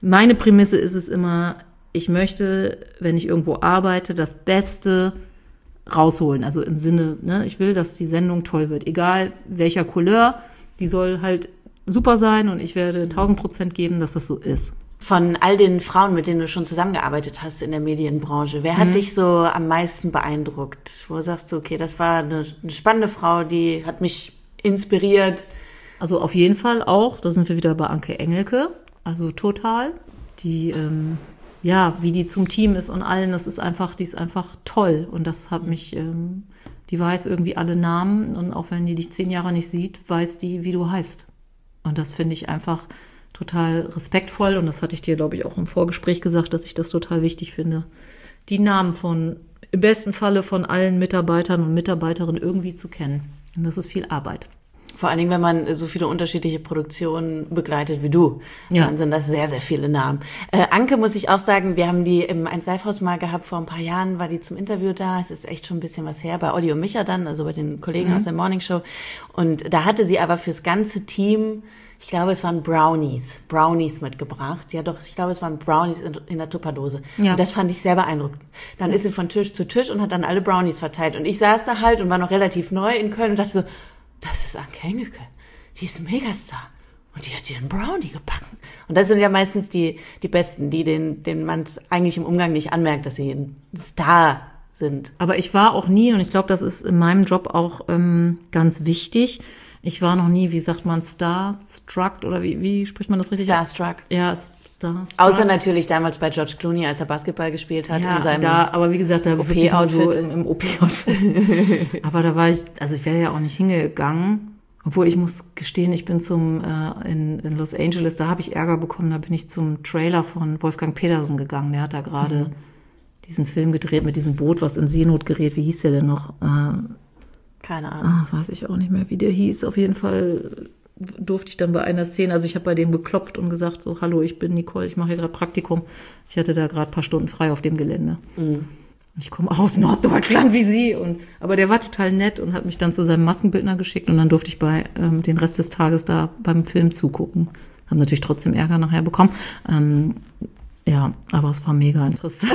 meine Prämisse ist es immer, ich möchte, wenn ich irgendwo arbeite, das Beste rausholen. Also im Sinne, ne, ich will, dass die Sendung toll wird. Egal welcher Couleur, die soll halt super sein und ich werde tausend Prozent geben, dass das so ist. Von all den Frauen, mit denen du schon zusammengearbeitet hast in der Medienbranche, wer hat mhm. dich so am meisten beeindruckt? Wo sagst du, okay, das war eine, eine spannende Frau, die hat mich inspiriert? Also auf jeden Fall auch, da sind wir wieder bei Anke Engelke, also total. Die, ähm, ja, wie die zum Team ist und allen, das ist einfach, die ist einfach toll. Und das hat mich, ähm, die weiß irgendwie alle Namen und auch wenn die dich zehn Jahre nicht sieht, weiß die, wie du heißt. Und das finde ich einfach total respektvoll und das hatte ich dir, glaube ich, auch im Vorgespräch gesagt, dass ich das total wichtig finde, die Namen von, im besten Falle von allen Mitarbeitern und Mitarbeiterinnen irgendwie zu kennen. Und das ist viel Arbeit. Vor allen Dingen, wenn man so viele unterschiedliche Produktionen begleitet wie du, ja. Dann sind das sehr, sehr viele Namen. Äh, Anke, muss ich auch sagen, wir haben die im eins Live Haus mal gehabt, vor ein paar Jahren war die zum Interview da. Es ist echt schon ein bisschen was her, bei Olli und Micha dann, also bei den Kollegen mhm. aus der Morning Show. Und da hatte sie aber fürs ganze Team, ich glaube, es waren Brownies, Brownies mitgebracht. Ja doch, ich glaube, es waren Brownies in, in der Tupperdose. Ja. Und das fand ich sehr beeindruckend. Dann ist sie von Tisch zu Tisch und hat dann alle Brownies verteilt. Und ich saß da halt und war noch relativ neu in Köln und dachte so, das ist Anke Engelke, die ist ein Megastar. Und die hat hier einen Brownie gebacken. Und das sind ja meistens die, die Besten, die den, denen man es eigentlich im Umgang nicht anmerkt, dass sie ein Star sind. Aber ich war auch nie, und ich glaube, das ist in meinem Job auch ähm, ganz wichtig, ich war noch nie, wie sagt man, Starstruck oder wie, wie spricht man das richtig? Starstruck. Ja, Starstruck. Außer natürlich damals bei George Clooney, als er Basketball gespielt hat. Ja, in seinem da, aber wie gesagt, da O P-Outfit. So im, im O P-Outfit. Aber da war ich, also ich wäre ja auch nicht hingegangen. Obwohl ich muss gestehen, ich bin zum, äh, in, in Los Angeles, da habe ich Ärger bekommen, da bin ich zum Trailer von Wolfgang Petersen gegangen. Der hat da gerade mhm. diesen Film gedreht mit diesem Boot, was in Seenot gerät. Wie hieß der denn noch? Äh, Keine Ahnung. Ah, weiß ich auch nicht mehr, wie der hieß. Auf jeden Fall durfte ich dann bei einer Szene, also ich habe bei dem geklopft und gesagt, so, hallo, ich bin Nicole, ich mache hier gerade Praktikum. Ich hatte da gerade ein paar Stunden frei auf dem Gelände. Mhm. Ich komme aus Norddeutschland wie Sie. Und, aber der war total nett und hat mich dann zu seinem Maskenbildner geschickt und dann durfte ich bei ähm, den Rest des Tages da beim Film zugucken. Haben natürlich trotzdem Ärger nachher bekommen. Ähm, Ja, aber es war mega interessant.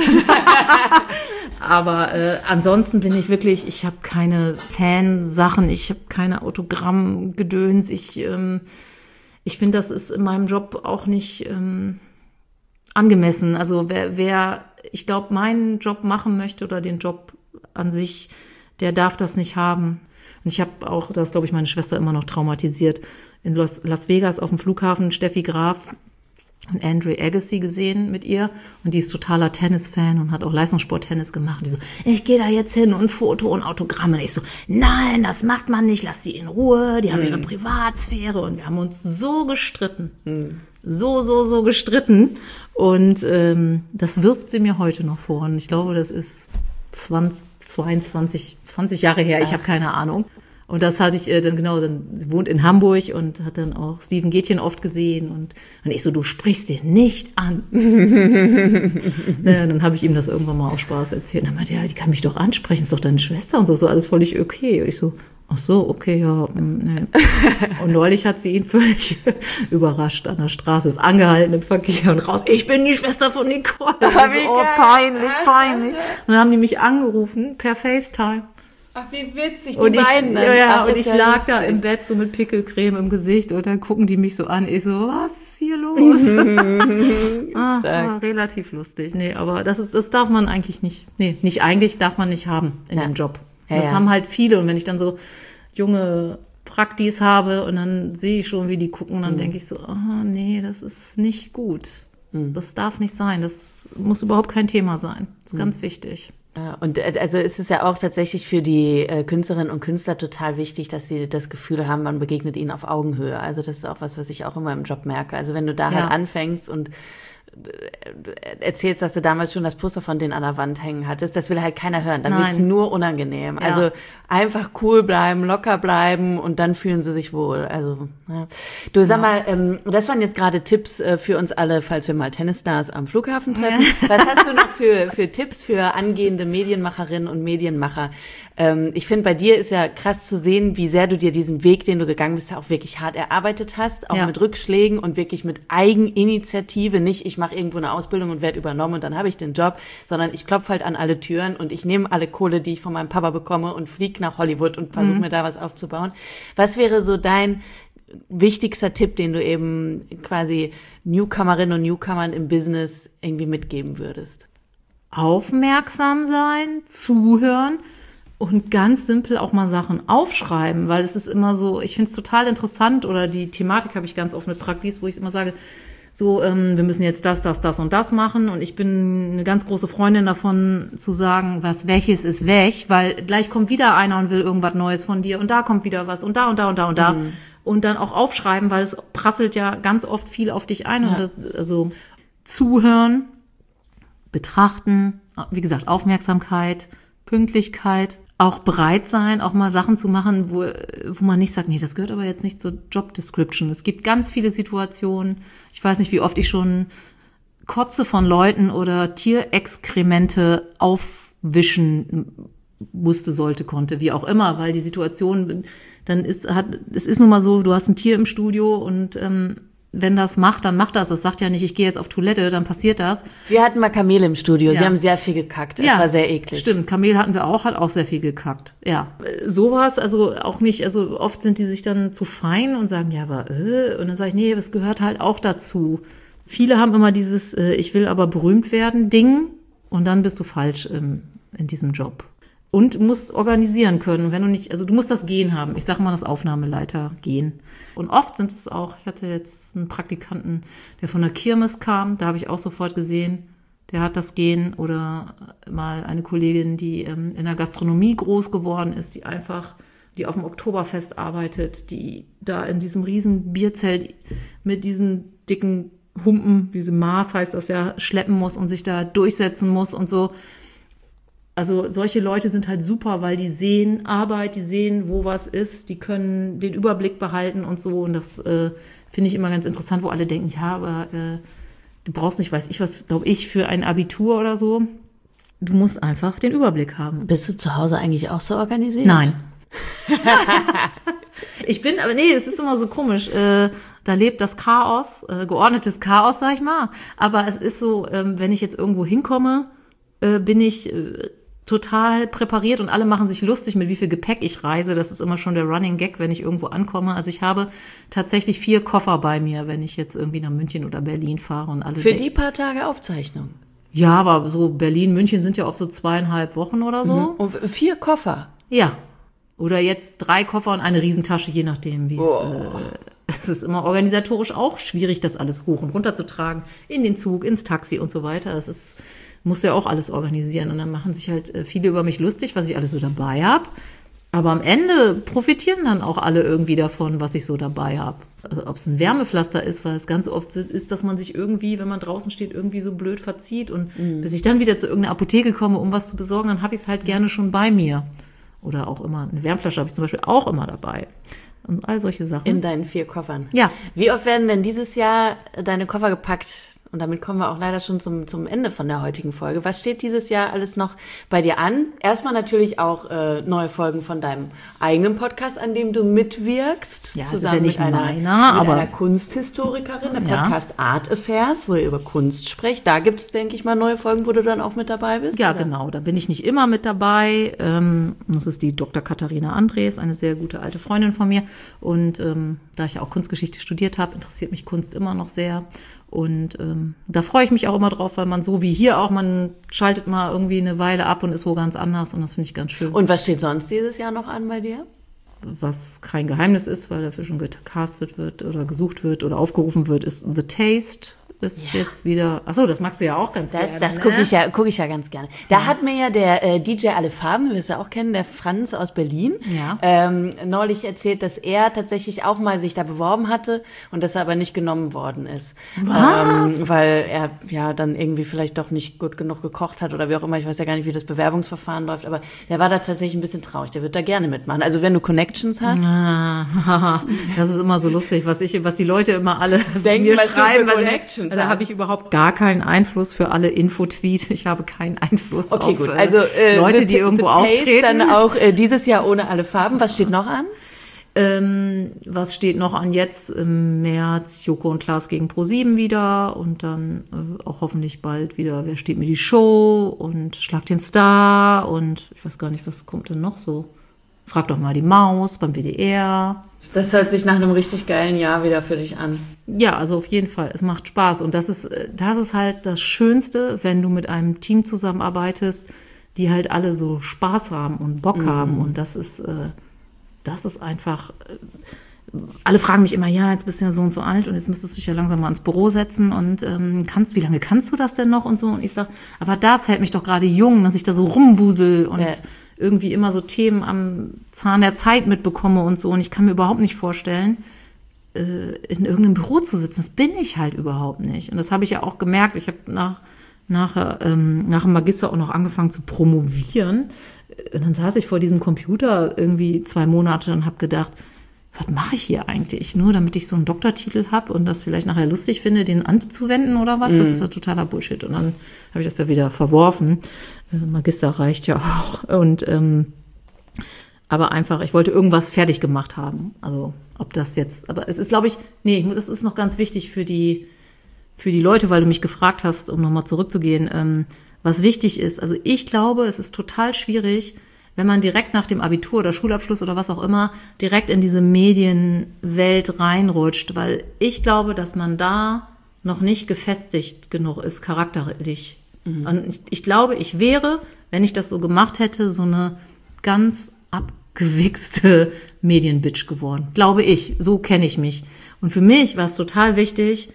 Aber äh, ansonsten bin ich wirklich, ich habe keine Fansachen, ich habe keine Autogrammgedöns. Ich, ähm, ich finde, das ist in meinem Job auch nicht ähm, angemessen. Also wer, wer ich glaube, meinen Job machen möchte oder den Job an sich, der darf das nicht haben. Und ich habe auch, das glaube ich, meine Schwester immer noch traumatisiert, in Los, Las Vegas auf dem Flughafen Steffi Graf und Andre Agassi gesehen mit ihr und die ist totaler Tennisfan und hat auch Leistungssporttennis gemacht. Und die so, ich gehe da jetzt hin und Foto und Autogramme. Und ich so, nein, das macht man nicht, lass sie in Ruhe, die haben mm. ihre Privatsphäre und wir haben uns so gestritten. Mm. So, so, so gestritten und ähm, das wirft sie mir heute noch vor und ich glaube, das ist zwanzig, zweiundzwanzig, zwanzig Jahre her, ich habe keine Ahnung. Und das hatte ich äh, dann genau, dann sie wohnt in Hamburg und hat dann auch Steven Gätchen oft gesehen und, und ich so, du sprichst den nicht an. Naja, dann habe ich ihm das irgendwann mal aus Spaß erzählt. Und dann meinte er, ja, die kann mich doch ansprechen, ist doch deine Schwester und so, so alles völlig okay. Und ich so, ach so, okay, ja. Nee. Und neulich hat sie ihn völlig überrascht an der Straße, ist angehalten im Verkehr und raus, ich bin die Schwester von Nicole. Oh, so, oh, peinlich, peinlich. Und dann haben die mich angerufen per FaceTime. Ach, wie witzig, die und ich, beiden. Ja, ja, Ach, und ich ja lag lustig. da im Bett so mit Pickelcreme im Gesicht und dann gucken die mich so an. Ich so, was ist hier los? ah, ah, relativ lustig. Nee, aber das ist, das darf man eigentlich nicht, nee, nicht eigentlich, darf man nicht haben in ja. dem Job. Ja, das ja. haben halt viele und wenn ich dann so junge Praktis habe und dann sehe ich schon, wie die gucken, dann mhm. denke ich so, ah, nee, das ist nicht gut. Mhm. Das darf nicht sein. Das muss überhaupt kein Thema sein. Das ist mhm. ganz wichtig. Ja, und also ist es ja auch tatsächlich für die äh, Künstlerinnen und Künstler total wichtig, dass sie das Gefühl haben, man begegnet ihnen auf Augenhöhe. Also das ist auch was, was ich auch immer im Job merke. Also wenn du da ja. halt anfängst und erzählst, dass du damals schon das Poster von denen an der Wand hängen hattest, das will halt keiner hören. Dann wird's nur unangenehm. Ja. Also einfach cool bleiben, locker bleiben und dann fühlen sie sich wohl. Also ja. Du sag ja. mal, ähm, das waren jetzt gerade Tipps äh, für uns alle, falls wir mal Tennisstars am Flughafen treffen. Ja. Was hast du noch für für Tipps für angehende Medienmacherinnen und Medienmacher? Ähm, ich finde, bei dir ist ja krass zu sehen, wie sehr du dir diesen Weg, den du gegangen bist, ja auch wirklich hart erarbeitet hast, auch ja. mit Rückschlägen und wirklich mit Eigeninitiative, nicht ich mache irgendwo eine Ausbildung und werde übernommen und dann habe ich den Job, sondern ich klopfe halt an alle Türen und ich nehme alle Kohle, die ich von meinem Papa bekomme und fliege nach Hollywood und versuche mhm. mir da was aufzubauen. Was wäre so dein wichtigster Tipp, den du eben quasi Newcomerinnen und Newcomern im Business irgendwie mitgeben würdest? Aufmerksam sein, zuhören und ganz simpel auch mal Sachen aufschreiben, weil es ist immer so, ich finde es total interessant oder die Thematik habe ich ganz oft mit Praktis, wo ich immer sage, so, ähm, wir müssen jetzt das, das, das und das machen und ich bin eine ganz große Freundin davon zu sagen, was welches ist weg, weil gleich kommt wieder einer und will irgendwas Neues von dir und da kommt wieder was und da und da und da und da mhm. und dann auch aufschreiben, weil es prasselt ja ganz oft viel auf dich ein ja. und das, also zuhören, betrachten, wie gesagt, Aufmerksamkeit, Pünktlichkeit, auch bereit sein, auch mal Sachen zu machen, wo, wo man nicht sagt, nee, das gehört aber jetzt nicht zur Job Description. Es gibt ganz viele Situationen, ich weiß nicht, wie oft ich schon Kotze von Leuten oder Tierexkremente aufwischen musste, sollte, konnte, wie auch immer, weil die Situation, dann ist, hat, es ist nun mal so, du hast ein Tier im Studio und ähm, wenn das macht, dann macht das. Das sagt ja nicht, ich gehe jetzt auf Toilette, dann passiert das. Wir hatten mal Kamele im Studio. Ja. Sie haben sehr viel gekackt. Das ja, war sehr eklig. Stimmt, Kamel hatten wir auch, hat auch sehr viel gekackt. Ja, sowas, also auch nicht, also oft sind die sich dann zu fein und sagen, ja, aber, äh, und dann sage ich, nee, das gehört halt auch dazu. Viele haben immer dieses, äh, ich will aber berühmt werden, Ding, und dann bist du falsch ähm, in diesem Job. Und musst organisieren können. Wenn du nicht, also du musst das Gen haben. Ich sage mal das Aufnahmeleiter-Gen. Und oft sind es auch, ich hatte jetzt einen Praktikanten, der von der Kirmes kam, da habe ich auch sofort gesehen, der hat das Gen. Oder mal eine Kollegin, die ähm, in der Gastronomie groß geworden ist, die einfach, die auf dem Oktoberfest arbeitet, die da in diesem riesen Bierzelt mit diesen dicken Humpen, diese Maß heißt das ja, schleppen muss und sich da durchsetzen muss und so. Also solche Leute sind halt super, weil die sehen Arbeit, die sehen, wo was ist, die können den Überblick behalten und so. Und das äh, finde ich immer ganz interessant, wo alle denken, ja, aber äh, du brauchst nicht, weiß ich was, glaube ich, für ein Abitur oder so. Du musst einfach den Überblick haben. Bist du zu Hause eigentlich auch so organisiert? Nein. Ich bin, aber nee, es ist immer so komisch. Äh, da lebt das Chaos, äh, geordnetes Chaos, sag ich mal. Aber es ist so, ähm, wenn ich jetzt irgendwo hinkomme, äh, bin ich äh, total präpariert und alle machen sich lustig, mit wie viel Gepäck ich reise. Das ist immer schon der Running Gag, wenn ich irgendwo ankomme. Also ich habe tatsächlich vier Koffer bei mir, wenn ich jetzt irgendwie nach München oder Berlin fahre und alle. Für die paar Tage Aufzeichnung? Ja, aber so Berlin, München sind ja oft so zweieinhalb Wochen oder so. Mhm. Und vier Koffer? Ja. Oder jetzt drei Koffer und eine Riesentasche, je nachdem, wie es. Oh. Äh, es ist immer organisatorisch auch schwierig, das alles hoch und runter zu tragen, in den Zug, ins Taxi und so weiter. Das ist musst du ja auch alles organisieren. Und dann machen sich halt viele über mich lustig, was ich alles so dabei habe. Aber am Ende profitieren dann auch alle irgendwie davon, was ich so dabei habe. Also ob es ein Wärmepflaster ist, weil es ganz oft ist, dass man sich irgendwie, wenn man draußen steht, irgendwie so blöd verzieht. Und mhm. bis ich dann wieder zu irgendeiner Apotheke komme, um was zu besorgen, dann habe ich es halt gerne schon bei mir. Oder auch immer, eine Wärmflasche habe ich zum Beispiel auch immer dabei. Und all solche Sachen. In deinen vier Koffern? Ja. Wie oft werden denn dieses Jahr deine Koffer gepackt? Und damit kommen wir auch leider schon zum zum Ende von der heutigen Folge. Was steht dieses Jahr alles noch bei dir an? Erstmal natürlich auch äh, neue Folgen von deinem eigenen Podcast, an dem du mitwirkst. Ja, zusammen ist ja nicht mit, einer, meiner, mit aber einer Kunsthistorikerin, der ja. Podcast Art Affairs, wo ihr über Kunst sprecht. Da gibt's, denke ich mal, neue Folgen, wo du dann auch mit dabei bist. Ja, oder? Genau. Da bin ich nicht immer mit dabei. Ähm, das ist die Doktor Katharina Andres, eine sehr gute alte Freundin von mir. Und ähm, da ich ja auch Kunstgeschichte studiert habe, interessiert mich Kunst immer noch sehr. Und ähm, da freue ich mich auch immer drauf, weil man so wie hier auch, man schaltet mal irgendwie eine Weile ab und ist wo ganz anders und das finde ich ganz schön. Und was steht sonst dieses Jahr noch an bei dir? Was kein Geheimnis ist, weil dafür schon gecastet wird oder gesucht wird oder aufgerufen wird, ist The Taste. Ist ja. jetzt wieder, ach so, das magst du ja auch ganz das, gerne. Das ne? gucke ich ja, gucke ich ja ganz gerne. Da ja. hat mir ja der äh, D J Alle Farben, wir es ja auch kennen, der Franz aus Berlin, ja. ähm, neulich erzählt, dass er tatsächlich auch mal sich da beworben hatte und dass er aber nicht genommen worden ist. Was? Ähm, weil er ja dann irgendwie vielleicht doch nicht gut genug gekocht hat oder wie auch immer. Ich weiß ja gar nicht, wie das Bewerbungsverfahren läuft, aber der war da tatsächlich ein bisschen traurig. Der wird da gerne mitmachen. Also wenn du Connections hast. Ah, das ist immer so lustig, was ich, was die Leute immer alle denken, mir was schreiben. Du für Connections also, da habe ich überhaupt gar keinen Einfluss für alle Infotweet. Ich habe keinen Einfluss okay, auf gut. Also, äh, Leute, the, die irgendwo the auftreten. Dann auch äh, dieses Jahr ohne alle Farben. Was steht noch an? Ähm, was steht noch an jetzt? Im März Joko und Klaas gegen ProSieben wieder und dann äh, auch hoffentlich bald wieder Wer steht mir die Show und Schlag den Star und ich weiß gar nicht, was kommt denn noch so? Frag doch mal die Maus beim W D R. Das hört sich nach einem richtig geilen Jahr wieder für dich an. Ja, also auf jeden Fall. Es macht Spaß. Und das ist, das ist halt das Schönste, wenn du mit einem Team zusammenarbeitest, die halt alle so Spaß haben und Bock mhm. haben. Und das ist, äh, das ist einfach, äh, alle fragen mich immer, ja, jetzt bist du ja so und so alt und jetzt müsstest du dich ja langsam mal ins Büro setzen und ähm, kannst, wie lange kannst du das denn noch und so? Und ich sag, aber das hält mich doch gerade jung, dass ich da so rumwusel und ja. irgendwie immer so Themen am Zahn der Zeit mitbekomme und so. Und ich kann mir überhaupt nicht vorstellen, in irgendeinem Büro zu sitzen. Das bin ich halt überhaupt nicht. Und das habe ich ja auch gemerkt. Ich habe nach, nach, ähm, nach dem Magister auch noch angefangen zu promovieren. Und dann saß ich vor diesem Computer irgendwie zwei Monate und habe gedacht, was mache ich hier eigentlich? Nur damit ich so einen Doktortitel habe und das vielleicht nachher lustig finde, den anzuwenden oder was? Mm. Das ist ja totaler Bullshit. Und dann habe ich das ja wieder verworfen. Magister reicht ja auch. Und ähm, aber einfach, ich wollte irgendwas fertig gemacht haben. Also ob das jetzt, aber es ist, glaube ich, nee, das ist noch ganz wichtig für die, für die Leute, weil du mich gefragt hast, um nochmal zurückzugehen, ähm, was wichtig ist. Also ich glaube, es ist total schwierig, wenn man direkt nach dem Abitur oder Schulabschluss oder was auch immer direkt in diese Medienwelt reinrutscht, weil ich glaube, dass man da noch nicht gefestigt genug ist, charakterlich. Mhm. Und ich, ich glaube, ich wäre, wenn ich das so gemacht hätte, so eine ganz abgewichste Medienbitch geworden. Glaube ich. So kenne ich mich. Und für mich war es total wichtig,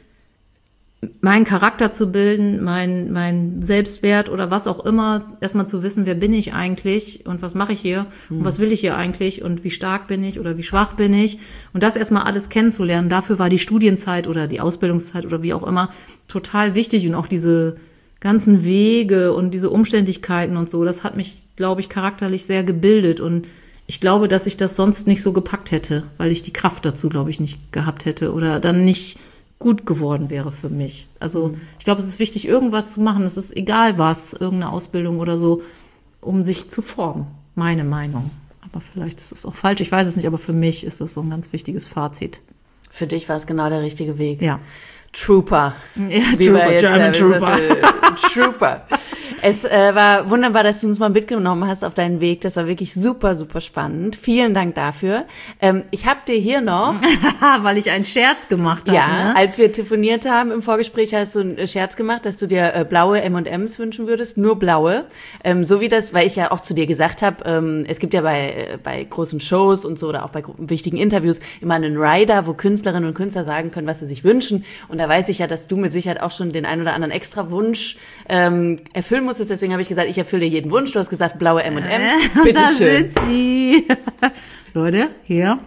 meinen Charakter zu bilden, mein, mein Selbstwert oder was auch immer, erstmal zu wissen, wer bin ich eigentlich und was mache ich hier und was will ich hier eigentlich und wie stark bin ich oder wie schwach bin ich und das erstmal alles kennenzulernen. Dafür war die Studienzeit oder die Ausbildungszeit oder wie auch immer total wichtig und auch diese ganzen Wege und diese Umständlichkeiten und so, das hat mich, glaube ich, charakterlich sehr gebildet und ich glaube, dass ich das sonst nicht so gepackt hätte, weil ich die Kraft dazu, glaube ich, nicht gehabt hätte oder dann nicht gut geworden wäre für mich. Also mhm. ich glaube, es ist wichtig, irgendwas zu machen. Es ist egal was, irgendeine Ausbildung oder so, um sich zu formen. Meine Meinung. Aber vielleicht ist es auch falsch, ich weiß es nicht, aber für mich ist das so ein ganz wichtiges Fazit. Für dich war es genau der richtige Weg. Ja. Trooper. Ja, Wie Trooper, jetzt, German äh, Trooper. Das, äh, Trooper. Es äh, war wunderbar, dass du uns mal mitgenommen hast auf deinen Weg. Das war wirklich super, super spannend. Vielen Dank dafür. Ähm, ich habe dir hier noch... Weil ich einen Scherz gemacht habe. Ja, ne? Als wir telefoniert haben im Vorgespräch, hast du einen Scherz gemacht, dass du dir äh, blaue M und M's wünschen würdest. Nur blaue. Ähm, so wie das, weil ich ja auch zu dir gesagt habe, ähm, es gibt ja bei, äh, bei großen Shows und so oder auch bei wichtigen Interviews immer einen Rider, wo Künstlerinnen und Künstler sagen können, was sie sich wünschen. Und da weiß ich ja, dass du mit Sicherheit auch schon den ein oder anderen extra Wunsch ähm, erfüllen musstest. Deswegen habe ich gesagt, ich erfülle jeden Wunsch. Du hast gesagt, blaue M und M's. Äh, Bitte da schön. Sind sie. Leute, hier.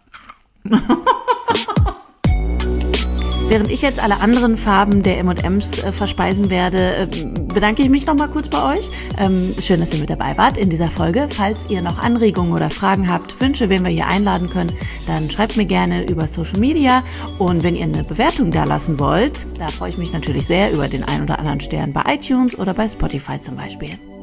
Während ich jetzt alle anderen Farben der M und M's äh, verspeisen werde, äh, bedanke ich mich noch mal kurz bei euch. Ähm, schön, dass ihr mit dabei wart in dieser Folge. Falls ihr noch Anregungen oder Fragen habt, Wünsche, wen wir hier einladen können, dann schreibt mir gerne über Social Media. Und wenn ihr eine Bewertung da lassen wollt, da freue ich mich natürlich sehr über den ein oder anderen Stern bei iTunes oder bei Spotify zum Beispiel.